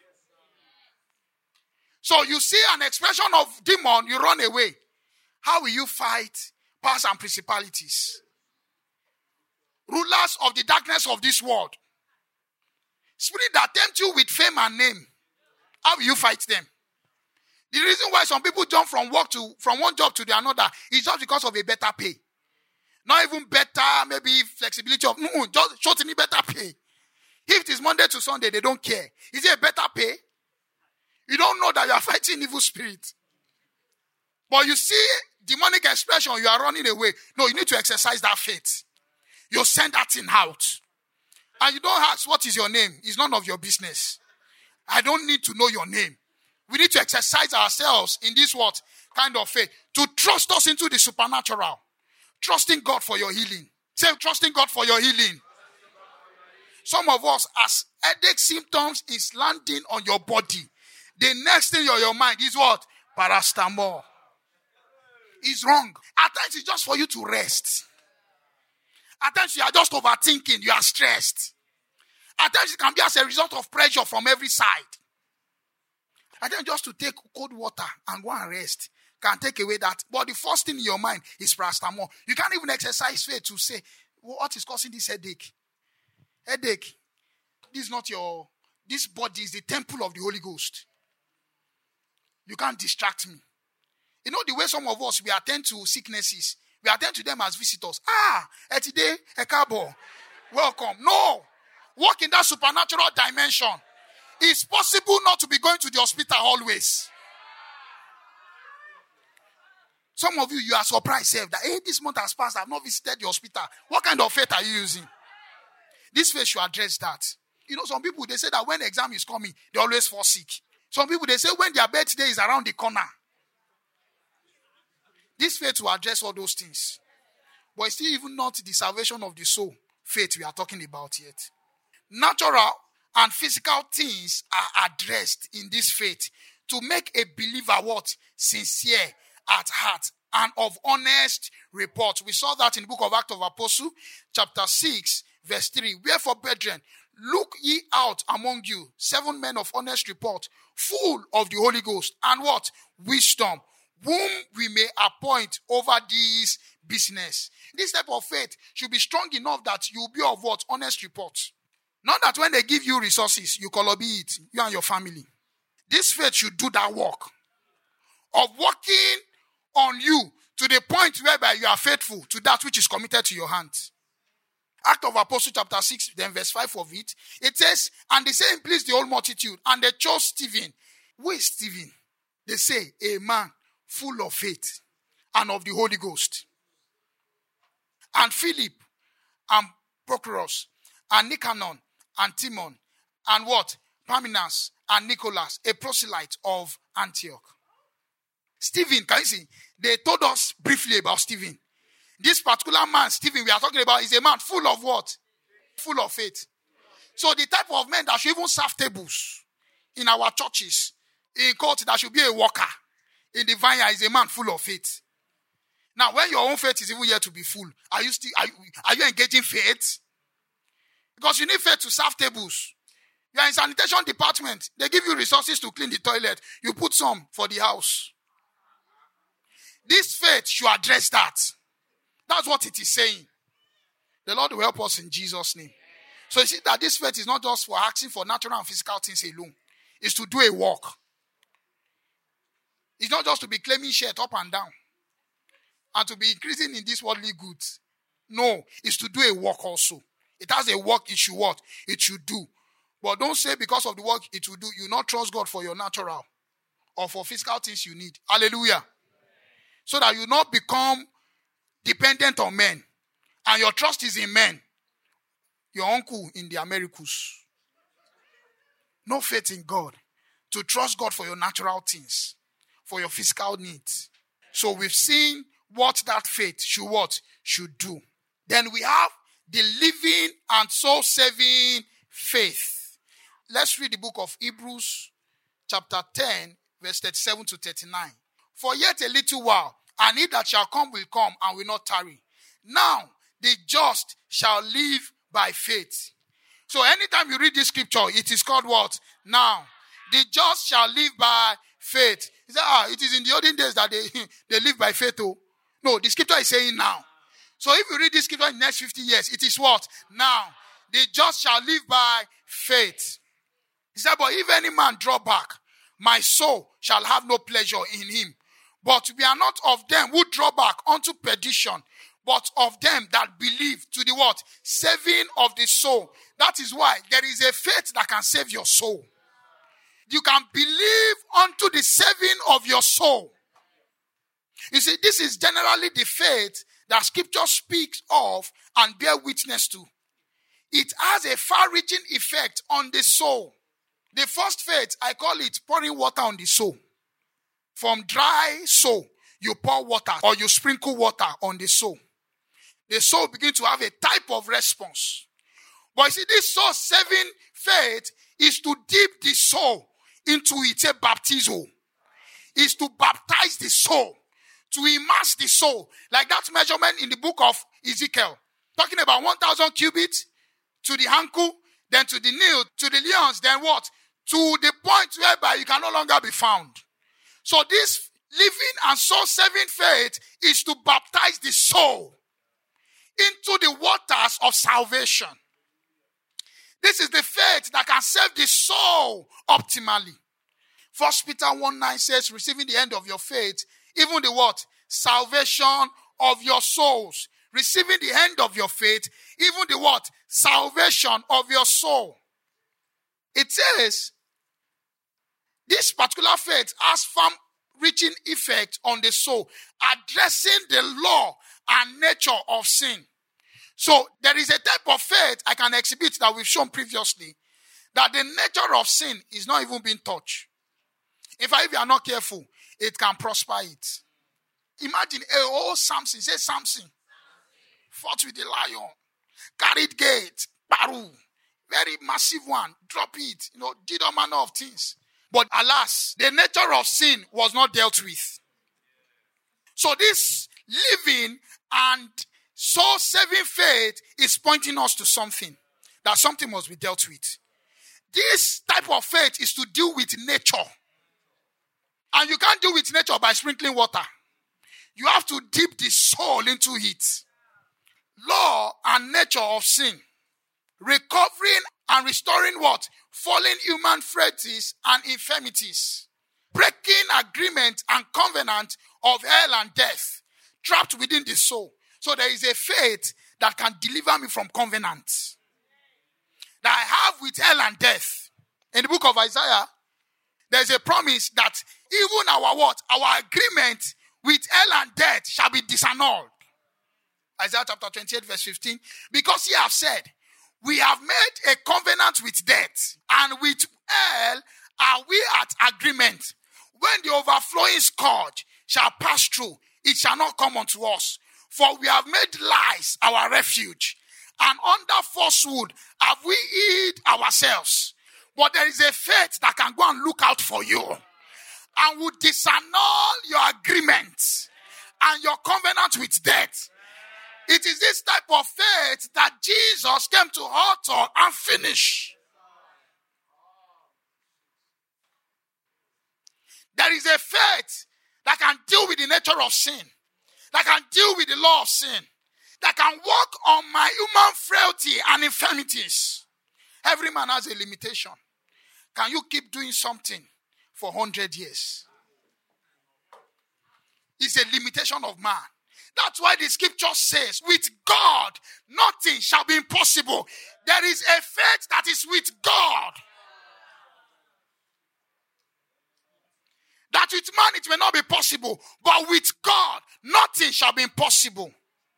So you see an expression of demon, you run away. How will you fight powers and principalities? Rulers of the darkness of this world. Spirit that tempt you with fame and name. How will you fight them? The reason why some people jump from work to from one job to the another is just because of a better pay. Not even better, maybe flexibility of, no, just short any better pay. If it is Monday to Sunday, they don't care. Is it a better pay? You don't know that you are fighting evil spirit. But you see demonic expression, you are running away. No, you need to exercise that faith. You send that thing out. And you don't ask, what is your name? It's none of your business. I don't need to know your name. We need to exercise ourselves in this what? Kind of faith. To trust us into the supernatural. Trusting God for your healing. Say, trusting God for your healing. Some of us, as headache symptoms is landing on your body, the next thing on your mind is what? Paracetamol. It's wrong. At times it's just for you to rest. At times you are just overthinking. You are stressed. At times it can be as a result of pressure from every side. At times just to take cold water and go and rest can take away that. But the first thing in your mind is paracetamol. You can't even exercise faith to say, what is causing this headache? Headache. This is not your, this body is the temple of the Holy Ghost. You can't distract me. You know the way some of us, we attend to sicknesses. We attend to them as visitors. Ah, Etide, Ekabo, welcome. No. Walk in that supernatural dimension. It's possible not to be going to the hospital always. Some of you, you are surprised that, hey, this month has passed, I have not visited the hospital. What kind of faith are you using? This faith should address that. You know, some people, they say that when exam is coming, they always fall sick. Some people, they say when their birthday is around the corner. This faith will address all those things. But it's still even not the salvation of the soul faith we are talking about yet. Natural and physical things are addressed in this faith to make a believer what? Sincere at heart and of honest report. We saw that in the book of Acts of Apostles, chapter six, verse three. Wherefore, brethren, look ye out among you seven men of honest report, full of the Holy Ghost, and what? Wisdom, whom we may appoint over this business. This type of faith should be strong enough that you will be of what? Honest report. Not that when they give you resources, you colobi it, you and your family. This faith should do that work of working on you to the point whereby you are faithful to that which is committed to your hands. Act of Apostles chapter six, then verse five of it, it says, and the saying pleased the whole multitude, and they chose Stephen. Who is Stephen? They say, a man full of faith and of the Holy Ghost. And Philip, and Prochorus, and Nicanor, and Timon, and what? Parmenas, and Nicholas, a proselyte of Antioch. Stephen, can you see? They told us briefly about Stephen. This particular man, Stephen, we are talking about, is a man full of what? Full of faith. So the type of men that should even serve tables in our churches, in court, that should be a worker in the vineyard, is a man full of faith. Now, when your own faith is even yet to be full, are you still are you, are you engaging faith? Because you need faith to serve tables. You are in sanitation department. They give you resources to clean the toilet. You put some for the house. This faith should address that. That's what it is saying. The Lord will help us in Jesus' name. So you see that this faith is not just for asking for natural and physical things alone. It's to do a work. It's not just to be claiming shirt up and down and to be increasing in these worldly goods. No, it's to do a work also. It has a work it should what? It should do. But don't say because of the work it will do, you not trust God for your natural or for physical things you need. Hallelujah. So that you not become dependent on men. And your trust is in men. Your uncle in the Americas. No faith in God. To trust God for your natural things. For your physical needs. So we've seen what that faith should what? Should do. Then we have the living and soul-saving faith. Let's read the book of Hebrews chapter ten, verse thirty-seven to thirty-nine. For yet a little while, and he that shall come will come and will not tarry. Now, the just shall live by faith. So anytime you read this scripture, it is called what? Now, the just shall live by faith. He said, ah, it is in the olden days that they, they live by faith. Oh. No, the scripture is saying now. So if you read this scripture in the next fifty years, it is what? Now, the just shall live by faith. He said, but if any man draw back, my soul shall have no pleasure in him. But we are not of them who draw back unto perdition, but of them that believe to the what? Saving of the soul. That is why there is a faith that can save your soul. You can believe unto the saving of your soul. You see, this is generally the faith that scripture speaks of and bear witness to. It has a far-reaching effect on the soul. The first faith, I call it pouring water on the soul. From dry soul, you pour water or you sprinkle water on the soul. The soul begins to have a type of response. But you see, this soul-saving faith is to dip the soul into its baptism. Is to baptize the soul. To immerse the soul. Like that measurement in the book of Ezekiel. Talking about one thousand cubits to the ankle, then to the knee, to the lions, then what? To the point whereby you can no longer be found. So this living and soul-saving faith is to baptize the soul into the waters of salvation. This is the faith that can save the soul optimally. First Peter one nine says, receiving the end of your faith, even the what? Salvation of your souls. Receiving the end of your faith, even the what? Salvation of your soul. It says, this particular faith has far-reaching effect on the soul, addressing the law and nature of sin. So there is a type of faith I can exhibit that we've shown previously, that the nature of sin is not even being touched. In fact, if you are not careful, it can prosper it. Imagine a whole Samson, say Samson, fought with the lion, carried gate, baru, very massive one, drop it, you know, did all manner of things. But alas, the nature of sin was not dealt with. So this living and soul-saving faith is pointing us to something, that something must be dealt with. This type of faith is to deal with nature. And you can't deal with nature by sprinkling water. You have to dip the soul into it. Law and nature of sin. Recovering and restoring what? Fallen human frailties and infirmities. Breaking agreement and covenant of hell and death. Trapped within the soul. So there is a faith that can deliver me from covenant. That I have with hell and death. In the book of Isaiah, there's a promise that even our what? Our agreement with hell and death shall be disannulled. Isaiah chapter twenty-eight verse fifteen. Because ye have said, we have made a covenant with death, and with hell are we at agreement. When the overflowing scourge shall pass through, it shall not come unto us. For we have made lies our refuge, and under falsehood have we hid ourselves. But there is a faith that can go and look out for you and will disannul your agreement and your covenant with death. It is this type of faith that Jesus came to alter and finish. There is a faith that can deal with the nature of sin, that can deal with the law of sin, that can work on my human frailty and infirmities. Every man has a limitation. Can you keep doing something for one hundred years? It's a limitation of man. That's why the scripture says, with God, nothing shall be impossible. There is a faith that is with God. That with man it may not be possible, but with God, nothing shall be impossible.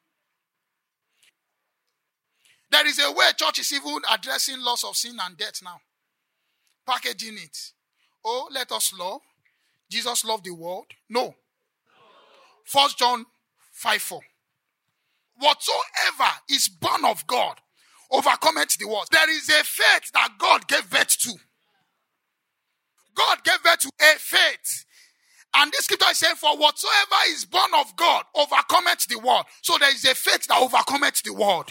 There is a way church is even addressing loss of sin and death now. Packaging it. Oh, let us love. Jesus loved the world. No. First John five four. Whatsoever is born of God overcometh the world. There is a faith that God gave birth to. God gave birth to a faith. And this scripture is saying, for whatsoever is born of God overcometh the world. So there is a faith that overcometh the world.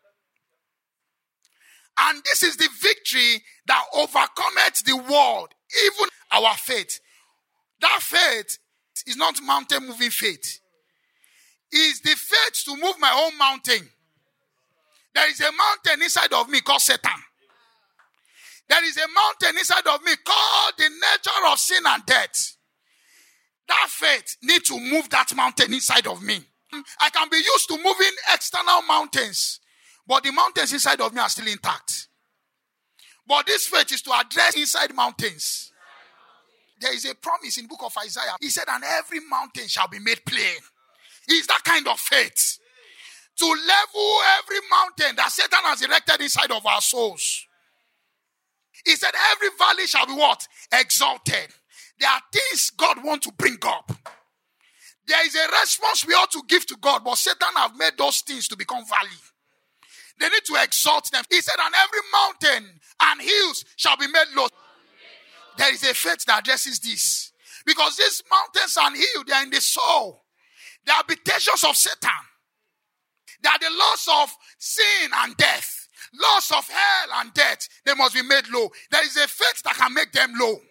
And this is the victory that overcometh the world, even our faith. That faith is not mountain moving faith. It is the faith to move my own mountain. There is a mountain inside of me called Satan. There is a mountain inside of me called the nature of sin and death. That faith needs to move that mountain inside of me. I can be used to moving external mountains, but the mountains inside of me are still intact. But this faith is to address inside mountains. There is a promise in the book of Isaiah. He said, and every mountain shall be made plain. It's that kind of faith. To level every mountain that Satan has erected inside of our souls. He said, every valley shall be what? Exalted. There are things God wants to bring up. There is a response we ought to give to God, but Satan have made those things to become valley. They need to exalt them. He said, and every mountain and hills shall be made low. There is a faith that addresses this. Because these mountains and hills, they are in the soul. They are habitations of Satan. They are the laws of sin and death. Laws of hell and death. They must be made low. There is a faith that can make them low.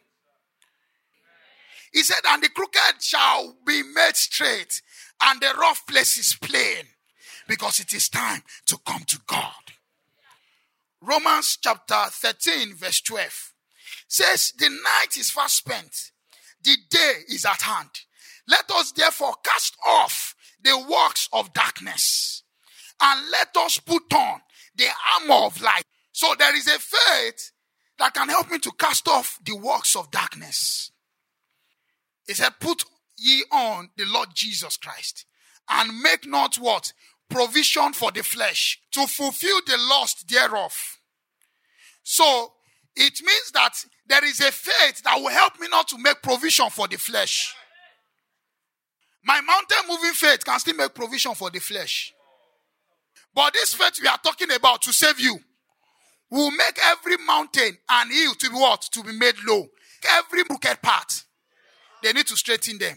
He said, and the crooked shall be made straight, and the rough places plain, because it is time to come to God. Romans chapter thirteen verse twelve says, the night is fast spent, the day is at hand. Let us therefore cast off the works of darkness, and let us put on the armor of light. So there is a faith that can help me to cast off the works of darkness. He said, put ye on the Lord Jesus Christ, and make not what? Provision for the flesh, to fulfill the lust thereof. So, It means that there is a faith that will help me not to make provision for the flesh. My mountain moving faith can still make provision for the flesh. But this faith we are talking about to save you will make every mountain and hill to be what? To be made low. Every crooked path, they need to straighten them.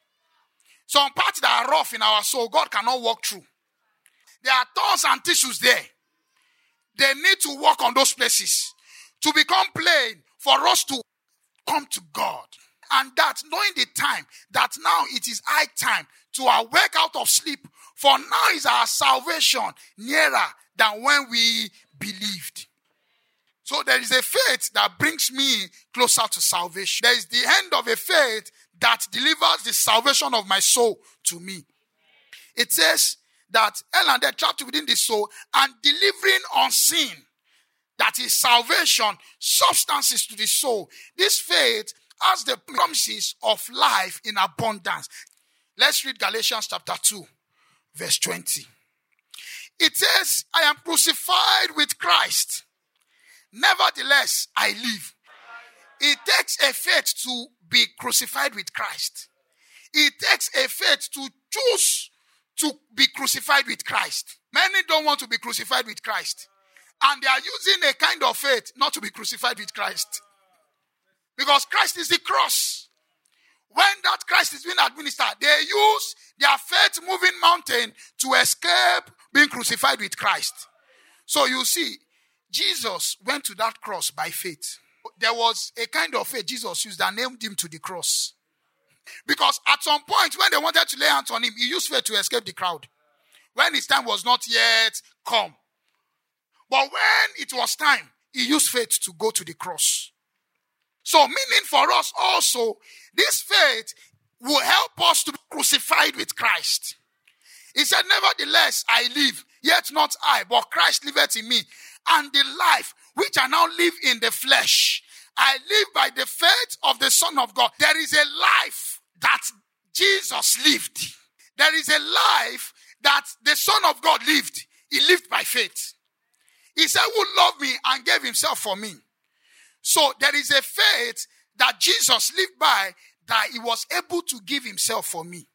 Some parts that are rough in our soul, God cannot walk through. There are thorns and tissues there. They need to work on those places to become plain for us to come to God. And that, knowing the time, that now it is high time to awake out of sleep, for now is our salvation nearer than when we believed. So there is a faith that brings me closer to salvation. There is the end of a faith that delivers the salvation of my soul to me. It says that hell and death trapped within the soul and delivering unseen, that is salvation, substances to the soul. This faith has the promises of life in abundance. Let's read Galatians chapter two, verse twenty. It says, I am crucified with Christ. Nevertheless, I live. It takes a faith to be crucified with Christ. It takes a faith to choose to be crucified with Christ. Many don't want to be crucified with Christ. And they are using a kind of faith not to be crucified with Christ. Because Christ is the cross. When that Christ is being administered, they use their faith-moving mountain to escape being crucified with Christ. So you see, Jesus went to that cross by faith. There was a kind of faith Jesus used that nailed him to the cross. Because at some point, when they wanted to lay hands on him, he used faith to escape the crowd. When his time was not yet come. But when it was time, he used faith to go to the cross. So meaning for us also, this faith will help us to be crucified with Christ. He said, nevertheless, I live, yet not I, but Christ liveth in me. And the life which I now live in the flesh, I live by the faith of the Son of God. There is a life that Jesus lived. There is a life that the Son of God lived. He lived by faith. He said, who loved me and gave himself for me. So there is a faith that Jesus lived by, that he was able to give himself for me.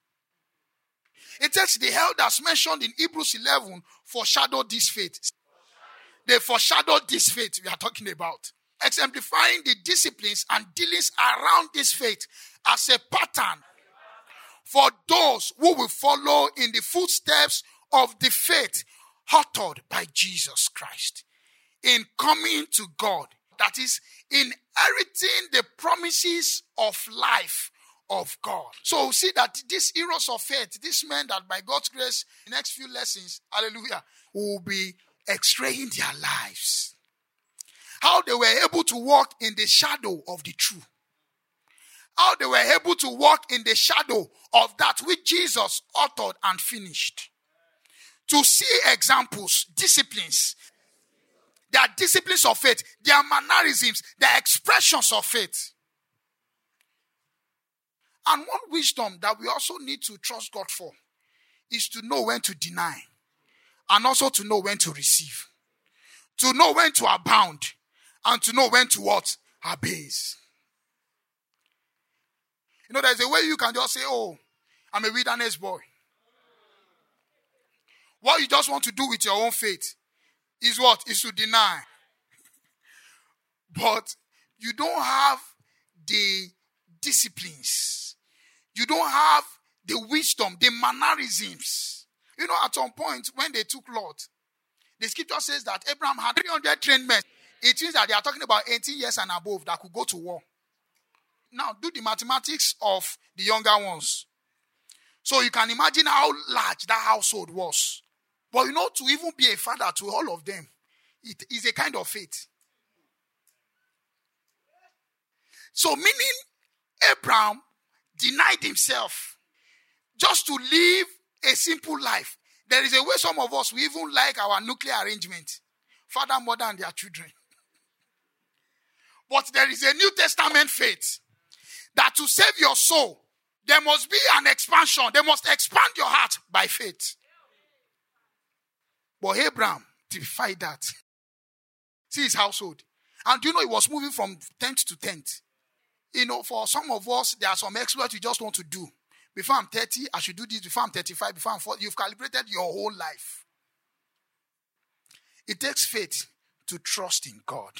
It says the elders mentioned in Hebrews eleven foreshadowed this faith. They foreshadowed this faith we are talking about, exemplifying the disciplines and dealings around this faith as a pattern for those who will follow in the footsteps of the faith uttered by Jesus Christ in coming to God. That is, inheriting the promises of life of God. So we see that these heroes of faith, these men that by God's grace, in the next few lessons, hallelujah, will be extraying their lives. How they were able to walk in the shadow of the truth. How they were able to walk in the shadow of that which Jesus authored and finished. To see examples, disciplines. Their disciplines of faith, their mannerisms, their expressions of faith. And one wisdom that we also need to trust God for is to know when to deny and also to know when to receive. To know when to abound and to know when to what? Abase. You know, there's a way you can just say, oh, I'm a wilderness boy. What you just want to do with your own faith is what? Is to deny. But you don't have the disciplines. You don't have the wisdom, the mannerisms. You know, at some point when they took Lot, the scripture says that Abraham had three hundred trained men. It means that they are talking about eighteen years and above that could go to war. Now, do the mathematics of the younger ones. So you can imagine how large that household was. But you know, to even be a father to all of them, it is a kind of faith. So meaning, Abraham denied himself just to live a simple life. There is a way some of us, we even like our nuclear arrangement. Father, mother, and their children. But there is a New Testament faith that to save your soul, there must be an expansion. They must expand your heart by faith. But Abraham defied that. See his household. And do you know it was moving from tenth to tenth? You know, for some of us, there are some exploits you just want to do. Before I'm thirty, I should do this. Before I'm thirty-five, before I'm forty, you've calibrated your whole life. It takes faith to trust in God.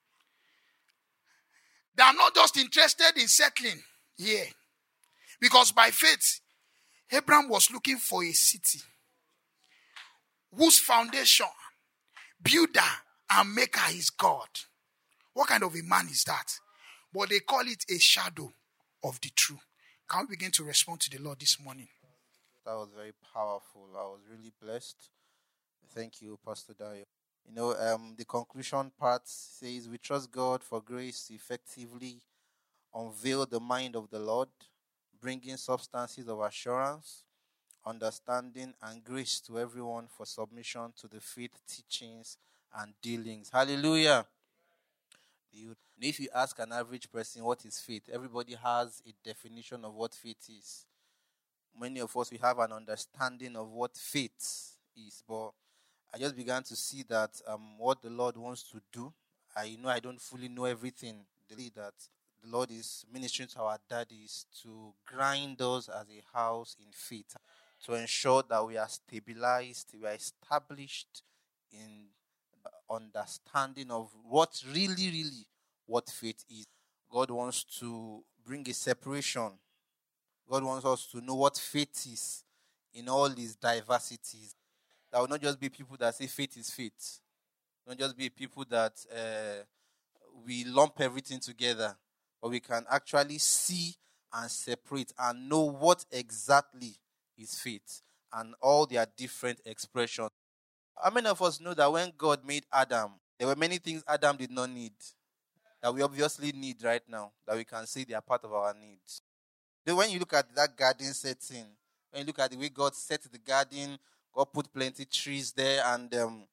They are not just interested in settling here. Because by faith, Abraham was looking for a city whose foundation, builder, and maker is God. What kind of a man is that? But they call it a shadow of the true. Can we begin to respond to the Lord this morning? That was very powerful. I was really blessed. Thank you, Pastor Dayo. You know, um, the conclusion part says, we trust God for grace to effectively unveil the mind of the Lord, bringing substances of assurance, understanding, and grace to everyone for submission to the faith teachings and dealings. Hallelujah. If you ask an average person what is faith, everybody has a definition of what faith is. Many of us, we have an understanding of what faith is, but I just began to see that um, what the Lord wants to do, I know I don't fully know everything, that the Lord is ministering to our daddies to grind us as a house in faith, to ensure that we are stabilized, we are established in understanding of what really, really, what faith is. God wants to bring a separation. God wants us to know what faith is in all its diversities. That will not just be people that say faith is faith. Not just be people that uh, we lump everything together. But we can actually see and separate and know what exactly is faith and all their different expressions. How many of us know that when God made Adam, there were many things Adam did not need that we obviously need right now, that we can say they are part of our needs? Then when you look at that garden setting, when you look at the way God set the garden, God put plenty trees there, and um,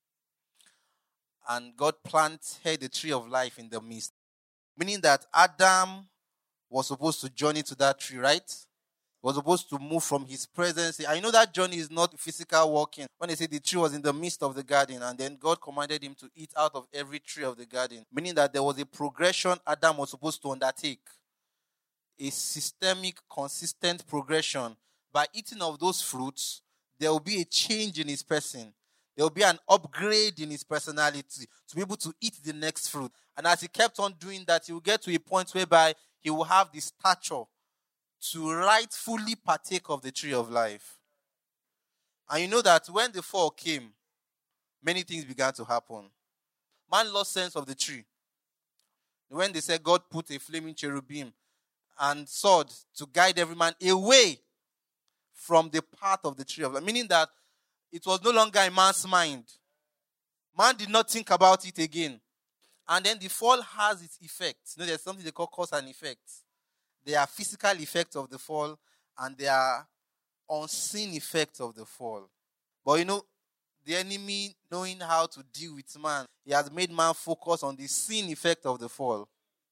and God planted the tree of life in the midst. Meaning that Adam was supposed to journey to that tree, right? He was supposed to move from his presence. I know that journey is not physical walking. When they say the tree was in the midst of the garden, and then God commanded him to eat out of every tree of the garden. Meaning that there was a progression Adam was supposed to undertake. A systemic, consistent progression. By eating of those fruits, there will be a change in his person. There will be an upgrade in his personality to be able to eat the next fruit. And as he kept on doing that, he will get to a point whereby he will have the stature to rightfully partake of the tree of life. And you know that when the fall came, many things began to happen. Man lost sense of the tree. When they said God put a flaming cherubim and sword to guide every man away from the path of the tree of life, meaning that it was no longer in man's mind. Man did not think about it again. And then the fall has its effects. You know, there's something they call cause and effect. There are physical effects of the fall, and there are unseen effects of the fall. But you know, the enemy, knowing how to deal with man, he has made man focus on the seen effect of the fall.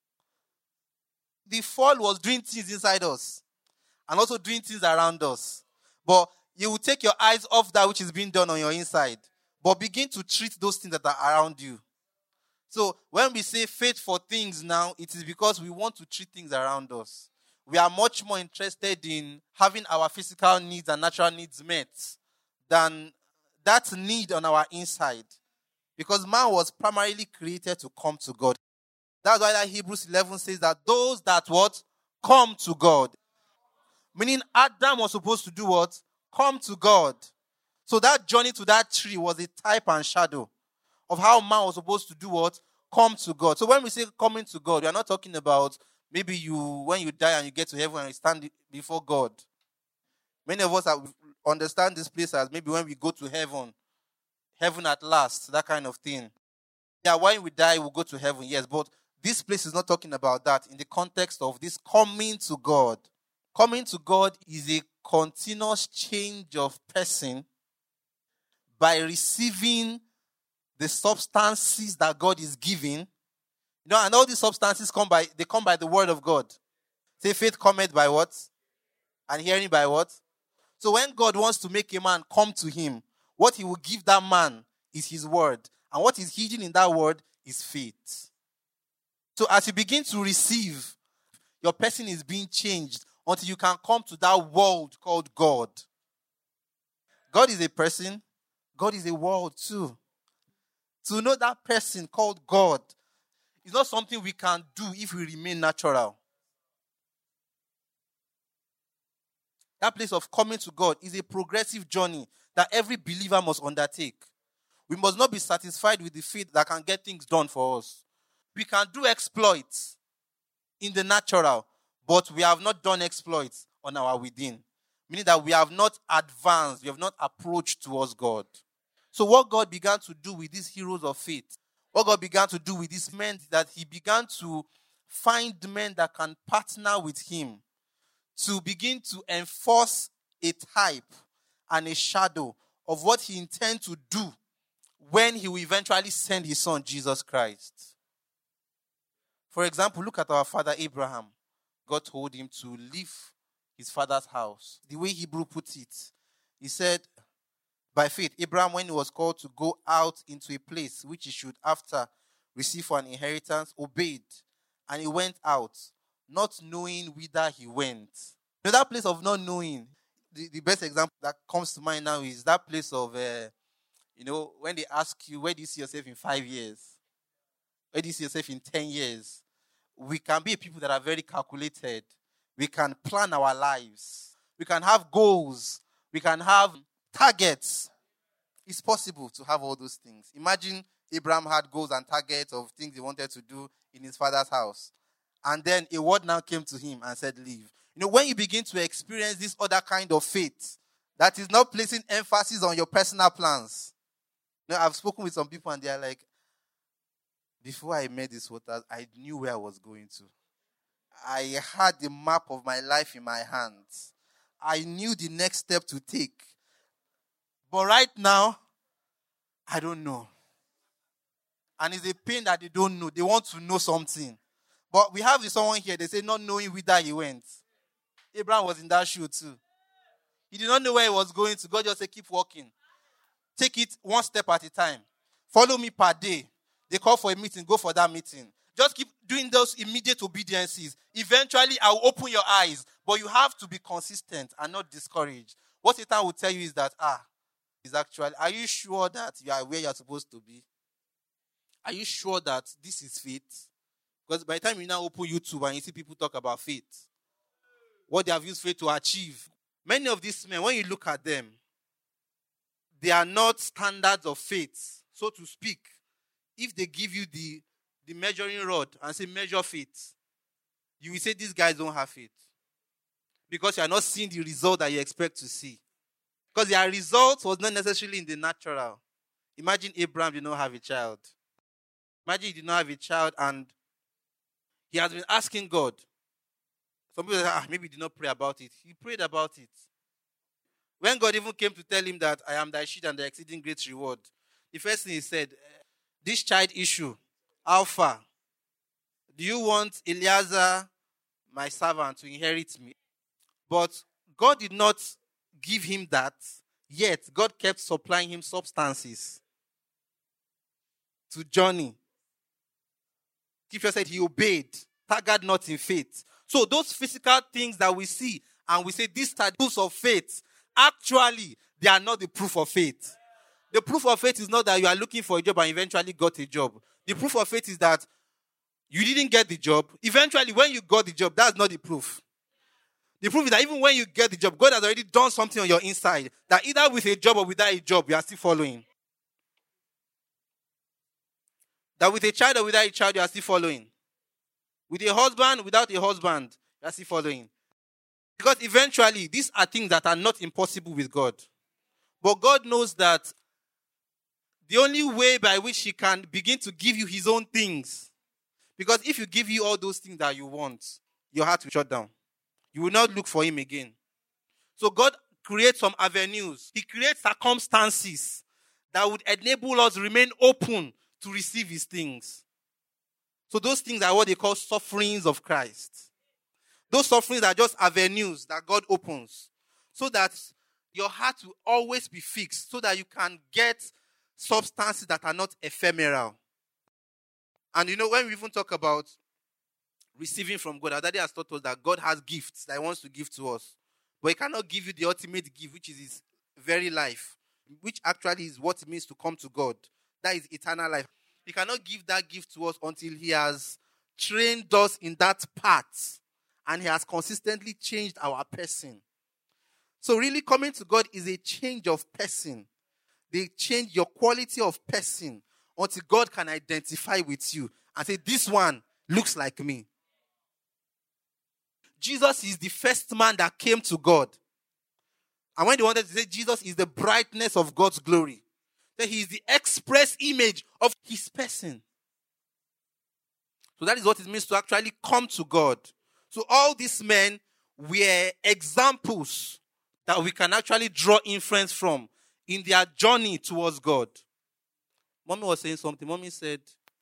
The fall was doing things inside us and also doing things around us. But you will take your eyes off that which is being done on your inside, but begin to treat those things that are around you. So when we say faith for things now, it is because we want to treat things around us. We are much more interested in having our physical needs and natural needs met than that need on our inside. Because man was primarily created to come to God. That's why that Hebrews eleven says that those that what? Come to God. Meaning Adam was supposed to do what? Come to God. So that journey to that tree was a type and shadow of how man was supposed to do what? Come to God. So when we say coming to God, we are not talking about maybe you, when you die and you get to heaven and you stand before God. Many of us have, understand this place as maybe when we go to heaven, heaven at last, that kind of thing. Yeah, when we die, we'll go to heaven, yes, but this place is not talking about that in the context of this coming to God. Coming to God is a continuous change of person by receiving the substances that God is giving. You know, and all these substances come by, they come by the word of God. Say faith cometh by what? And hearing by what? So when God wants to make a man come to him, what he will give that man is his word. And what is hidden in that word is faith. So as you begin to receive, your person is being changed until you can come to that world called God. God is a person. God is a world too. To know that person called God is not something we can do if we remain natural. That place of coming to God is a progressive journey that every believer must undertake. We must not be satisfied with the faith that can get things done for us. We can do exploits in the natural, but we have not done exploits on our within. Meaning that we have not advanced, we have not approached towards God. So what God began to do with these heroes of faith, what God began to do with these men, that he began to find men that can partner with him to begin to enforce a type and a shadow of what he intends to do when he will eventually send his son, Jesus Christ. For example, look at our father Abraham. God told him to leave his father's house. The way Hebrew put it, he said, by faith, Abraham, when he was called to go out into a place which he should after receive for an inheritance, obeyed, and he went out, not knowing whither he went. You know, that place of not knowing, the, the best example that comes to mind now is that place of, uh, you know, when they ask you, where do you see yourself in five years? Where do you see yourself in ten years? We can be people that are very calculated. We can plan our lives. We can have goals. We can have targets. It's possible to have all those things. Imagine Abraham had goals and targets of things he wanted to do in his father's house. And then a word now came to him and said, leave. You know, when you begin to experience this other kind of faith, that is not placing emphasis on your personal plans. You know, I've spoken with some people and they are like, before I met these waters, I knew where I was going to. I had the map of my life in my hands. I knew the next step to take. But right now, I don't know. And it's a pain that they don't know. They want to know something. But we have someone here, they say not knowing whither he went. Abraham was in that shoe too. He did not know where he was going to. God just said, keep walking. Take it one step at a time. Follow me per day. They call for a meeting, go for that meeting. Just keep doing those immediate obediences. Eventually, I'll open your eyes. But you have to be consistent and not discouraged. What Satan will tell you is that, ah, is actually, are you sure that you are where you're supposed to be? Are you sure that this is faith? Because by the time you now open YouTube and you see people talk about faith, what they have used faith to achieve, many of these men, when you look at them, they are not standards of faith, so to speak. If they give you the, the measuring rod and say measure faith, you will say these guys don't have faith. Because you are not seeing the result that you expect to see. Because their result was not necessarily in the natural. Imagine Abraham did not have a child. Imagine he did not have a child and he has been asking God. Some people say, ah, maybe he did not pray about it. He prayed about it. When God even came to tell him that I am thy shield and thy exceeding great reward, the first thing he said, this child issue, how far? Do you want Eliezer, my servant, to inherit me? But God did not give him that, yet God kept supplying him substances to journey. Scripture said he obeyed, staggered not in faith. So those physical things that we see and we say these are proofs of faith, actually they are not the proof of faith. The proof of faith is not that you are looking for a job and eventually got a job. The proof of faith is that you didn't get the job. Eventually, when you got the job, that's not the proof. The proof is that even when you get the job, God has already done something on your inside. That either with a job or without a job, you are still following. That with a child or without a child, you are still following. With a husband, without a husband, you are still following. Because eventually, these are things that are not impossible with God. But God knows that the only way by which he can begin to give you his own things, because if you give you all those things that you want, your heart will shut down. You will not look for him again. So God creates some avenues. He creates circumstances that would enable us to remain open to receive his things. So those things are what they call sufferings of Christ. Those sufferings are just avenues that God opens so that your heart will always be fixed, so that you can get substances that are not ephemeral. And you know, when we even talk about receiving from God. Our daddy has taught us that God has gifts that he wants to give to us. But he cannot give you the ultimate gift, which is his very life, which actually is what it means to come to God. That is eternal life. He cannot give that gift to us until he has trained us in that part. And he has consistently changed our person. So really coming to God is a change of person. They change your quality of person until God can identify with you and say, this one looks like me. Jesus is the first man that came to God. And when they wanted to say Jesus is the brightness of God's glory, then he is the express image of his person. So that is what it means to actually come to God. So all these men were examples that we can actually draw inference from in their journey towards God. Mommy was saying something. Mommy said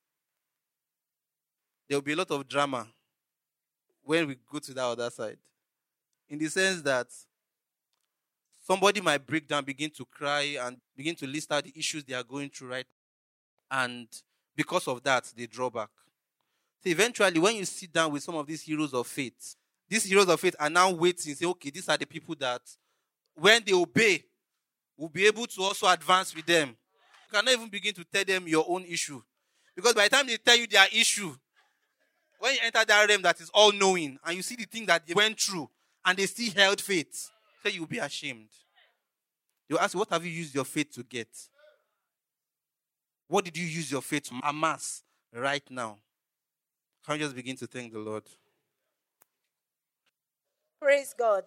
there will be a lot of drama when we go to that other side. In the sense that somebody might break down, begin to cry, and begin to list out the issues they are going through, right? And because of that, they draw back. So eventually, when you sit down with some of these heroes of faith, these heroes of faith are now waiting, say, okay, these are the people that, when they obey, will be able to also advance with them. You cannot even begin to tell them your own issue. Because by the time they tell you their issue, when you enter that realm that is all-knowing, and you see the thing that they went through, and they still held faith, so you'll be ashamed. You'll ask, what have you used your faith to get? What did you use your faith to amass right now? Can you just begin to thank the Lord? Praise God.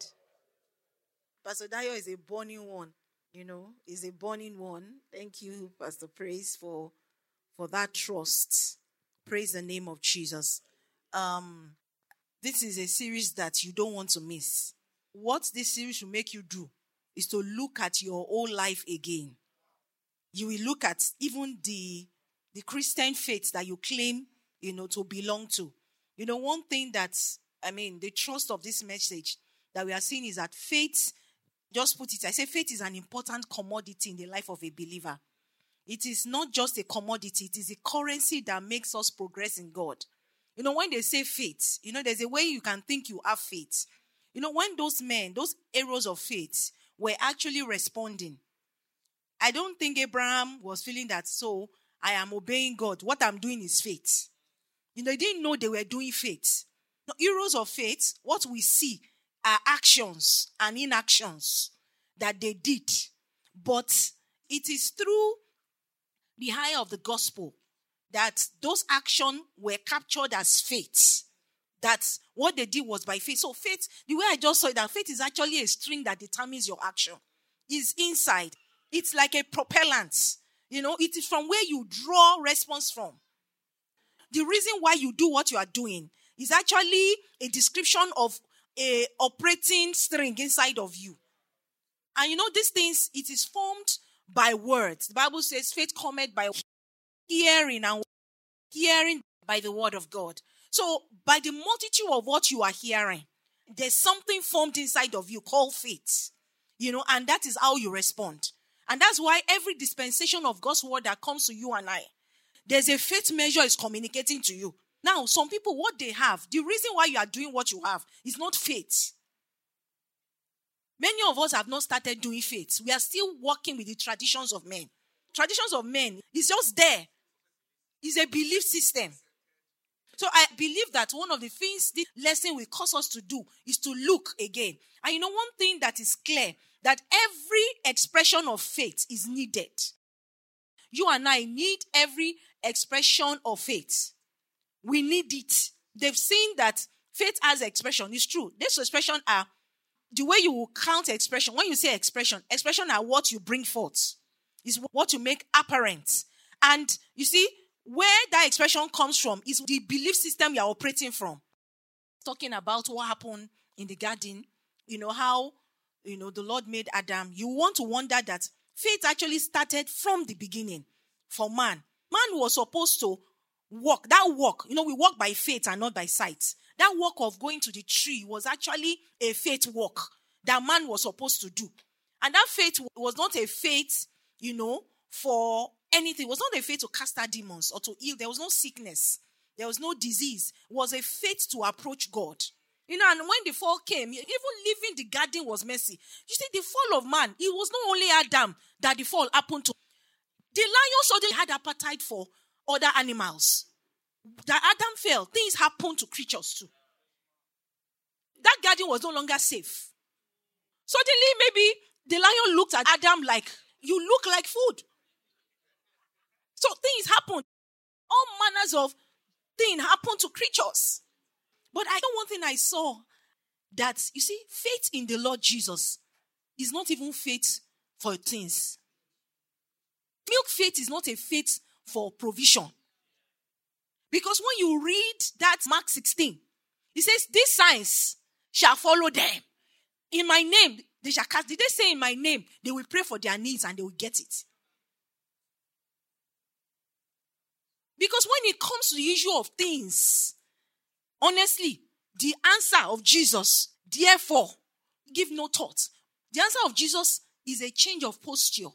Pastor Dayo is a burning one. You know, is a burning one. Thank you, Pastor Praise, for, for that trust. Praise the name of Jesus. Um, this is a series that you don't want to miss. What this series will make you do is to look at your whole life again. You will look at even the, the Christian faith that you claim, you know, to belong to. You know, one thing that, I mean, the trust of this message that we are seeing is that faith, just put it, I say faith is an important commodity in the life of a believer. It is not just a commodity, it is a currency that makes us progress in God. You know, when they say faith, you know, there's a way you can think you have faith. You know, when those men, those heroes of faith were actually responding, I don't think Abraham was feeling that, so I am obeying God. What I'm doing is faith. You know, they didn't know they were doing faith. No, heroes of faith, what we see are actions and inactions that they did. But it is through the eye of the gospel that those actions were captured as faith. That what they did was by faith. So faith, the way I just saw it, that faith is actually a string that determines your action. It's inside. It's like a propellant. You know, it is from where you draw response from. The reason why you do what you are doing is actually a description of a operating string inside of you. And you know, these things, it is formed by words. The Bible says faith cometh by hearing, and hearing by the word of God. So by the multitude of what you are hearing, there's something formed inside of you called faith. You know, and that is how you respond. And that's why every dispensation of God's word that comes to you and I, there's a faith measure is communicating to you. Now, some people, what they have, the reason why you are doing what you have is not faith. Many of us have not started doing faith. We are still working with the traditions of men. Traditions of men is just there. It's a belief system. So I believe that one of the things this lesson will cause us to do is to look again. And you know, one thing that is clear, that every expression of faith is needed. You and I need every expression of faith. We need it. They've seen that faith has expression. It's true. These expressions are the way you will count expression. When you say expression, expression are what you bring forth. It's what you make apparent. And you see, where that expression comes from is the belief system you are operating from. Talking about what happened in the garden, you know, how, you know, the Lord made Adam. You want to wonder that faith actually started from the beginning for man. Man was supposed to walk. That walk, you know, we walk by faith and not by sight. That walk of going to the tree was actually a faith walk that man was supposed to do. And that faith was not a faith, you know, for anything. It was not a faith to cast out demons or to heal. There was no sickness There was no disease. It was a faith to approach God. You know, and when the fall came, even leaving the garden was messy. You see, the fall of man, it was not only Adam that the fall happened to. The lion suddenly had appetite for other animals. That Adam fell, things happened to creatures too. That garden was no longer safe. Suddenly, maybe the lion looked at Adam like, you look like food. So things happened. All manners of things happened to creatures. But I know one thing I saw, that, you see, faith in the Lord Jesus is not even faith for things. Milk faith is not a faith for provision. Because when you read that Mark sixteen, it says, these signs shall follow them. In my name, they shall cast. Did they say in my name, they will pray for their needs and they will get it? Because when it comes to the issue of things, honestly, the answer of Jesus, therefore, give no thought. The answer of Jesus is a change of posture.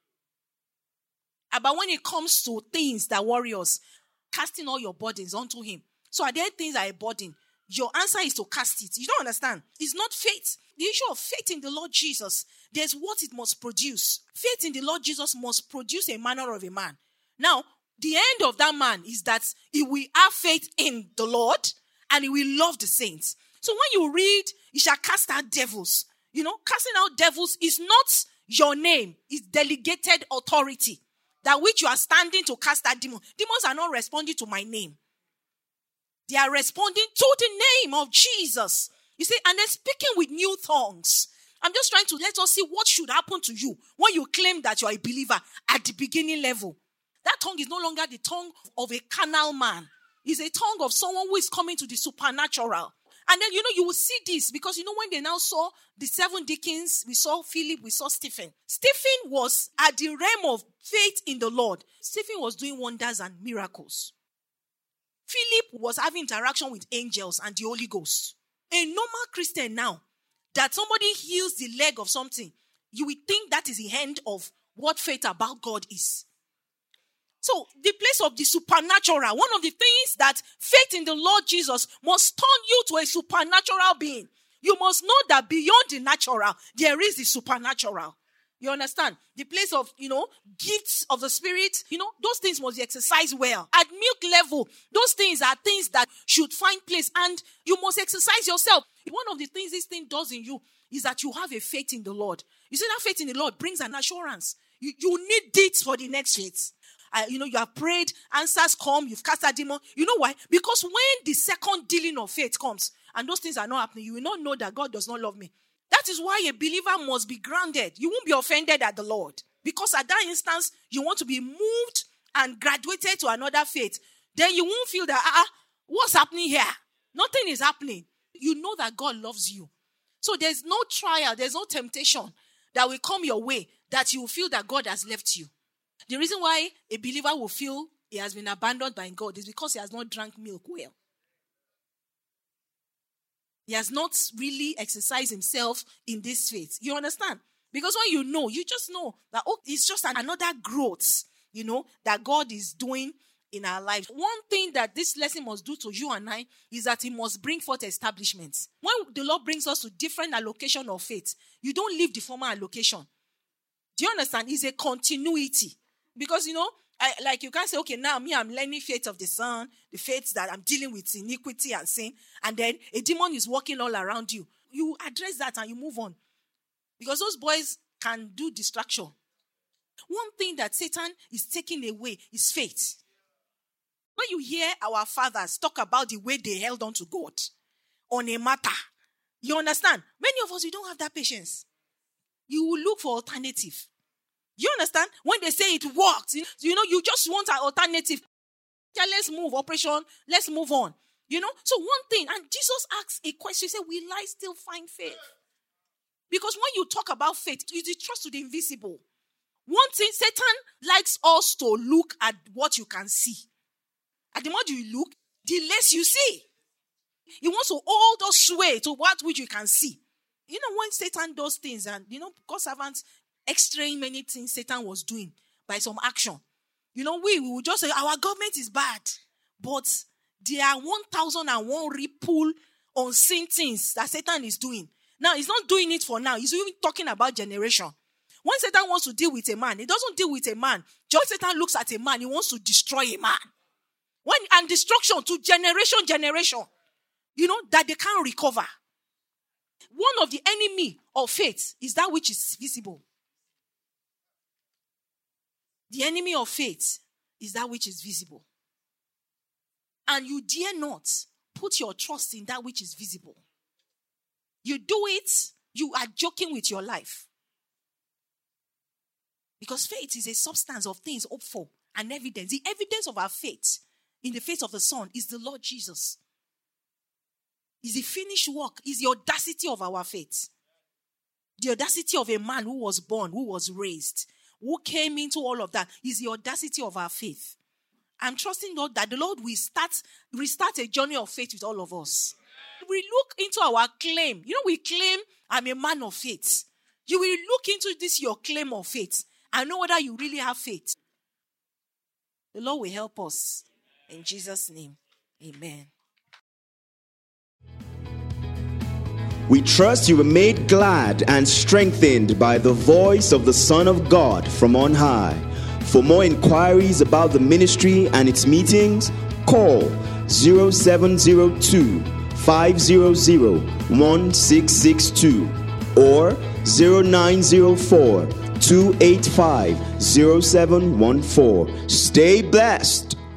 But when it comes to things that worry us, casting all your burdens onto him. So are there things that are a burden? Your answer is to cast it. You don't understand. It's not faith. The issue of faith in the Lord Jesus, there's what it must produce. Faith in the Lord Jesus must produce a manner of a man. Now, the end of that man is that he will have faith in the Lord and he will love the saints. So when you read, you shall cast out devils. You know, casting out devils is not your name. It's delegated authority. That which you are standing to cast out demons. Demons are not responding to my name. They are responding to the name of Jesus. You see, and they're speaking with new tongues. I'm just trying to let us see what should happen to you when you claim that you are a believer at the beginning level. That tongue is no longer the tongue of a carnal man. It's a tongue of someone who is coming to the supernatural. And then, you know, you will see this because, you know, when they now saw the seven deacons, we saw Philip, we saw Stephen. Stephen was at the realm of faith in the Lord. Stephen was doing wonders and miracles. Philip was having interaction with angels and the Holy Ghost. A normal Christian now, that somebody heals the leg of something, you will think that is the end of what faith about God is. So, the place of the supernatural, one of the things that faith in the Lord Jesus must turn you to a supernatural being. You must know that beyond the natural, there is the supernatural. You understand? The place of, you know, gifts of the Spirit, you know, those things must be exercised well. At milk level, those things are things that should find place and you must exercise yourself. One of the things this thing does in you is that you have a faith in the Lord. You see, that faith in the Lord brings an assurance. You, you need it for the next faith. Uh, you know, you have prayed, answers come, you've cast a demon. You know why? Because when the second dealing of faith comes and those things are not happening, you will not know that God does not love me. That is why a believer must be grounded. You won't be offended at the Lord. Because at that instance, you want to be moved and graduated to another faith. Then you won't feel that, ah, what's happening here? Nothing is happening. You know that God loves you. So there's no trial, there's no temptation that will come your way that you will feel that God has left you. The reason why a believer will feel he has been abandoned by God is because he has not drank milk well. He has not really exercised himself in this faith. You understand? Because when you know, you just know that, oh, it's just another growth, you know, that God is doing in our lives. One thing that this lesson must do to you and I is that it must bring forth establishments. When the Lord brings us to different allocation of faith, you don't leave the former allocation. Do you understand? It's a continuity. Because, you know, I, like you can't say, okay, now me, I'm learning faith of the Son, the faith that I'm dealing with iniquity and sin, and then a demon is walking all around you. You address that and you move on. Because those boys can do distraction. One thing that Satan is taking away is faith. When you hear our fathers talk about the way they held on to God on a matter, you understand? Many of us, we don't have that patience. You will look for alternative. You understand? When they say it works, you know, you just want an alternative. Yeah, let's move, operation, let's move on. You know? So one thing, and Jesus asks a question, he said, will I still find faith? Because when you talk about faith, it's the trust to the invisible. One thing, Satan likes us to look at what you can see. And the more you look, the less you see. He wants to hold us sway to what which you can see. You know, when Satan does things, and, you know, God's servants extraying many things Satan was doing by some action. You know, we, we will just say, our government is bad. But There are one thousand and one ripple unseen things that Satan is doing. Now, he's not doing it for now. He's even talking about generation. When Satan wants to deal with a man, he doesn't deal with a man. Just Satan looks at a man, he wants to destroy a man. When and destruction to generation, generation. You know, that they can't recover. One of the enemy of faith is that which is visible. The enemy of faith is that which is visible. And you dare not put your trust in that which is visible. You do it, you are joking with your life. Because faith is a substance of things hoped for and evidence. The evidence of our faith in the face of the Son is the Lord Jesus. Is the finished work, is the audacity of our faith. The audacity of a man who was born, who was raised, who came into all of that, is the audacity of our faith. I'm trusting Lord that the Lord will start, restart a journey of faith with all of us. We look into our claim. You know, we claim, I'm a man of faith. You will look into this, your claim of faith, and know whether you really have faith. The Lord will help us. In Jesus' name, amen. We trust you were made glad and strengthened by the voice of the Son of God from on high. For more inquiries about the ministry and its meetings, call zero seven zero two, five zero zero, one six six two or zero nine zero four, two eight five, zero seven one four. Stay blessed.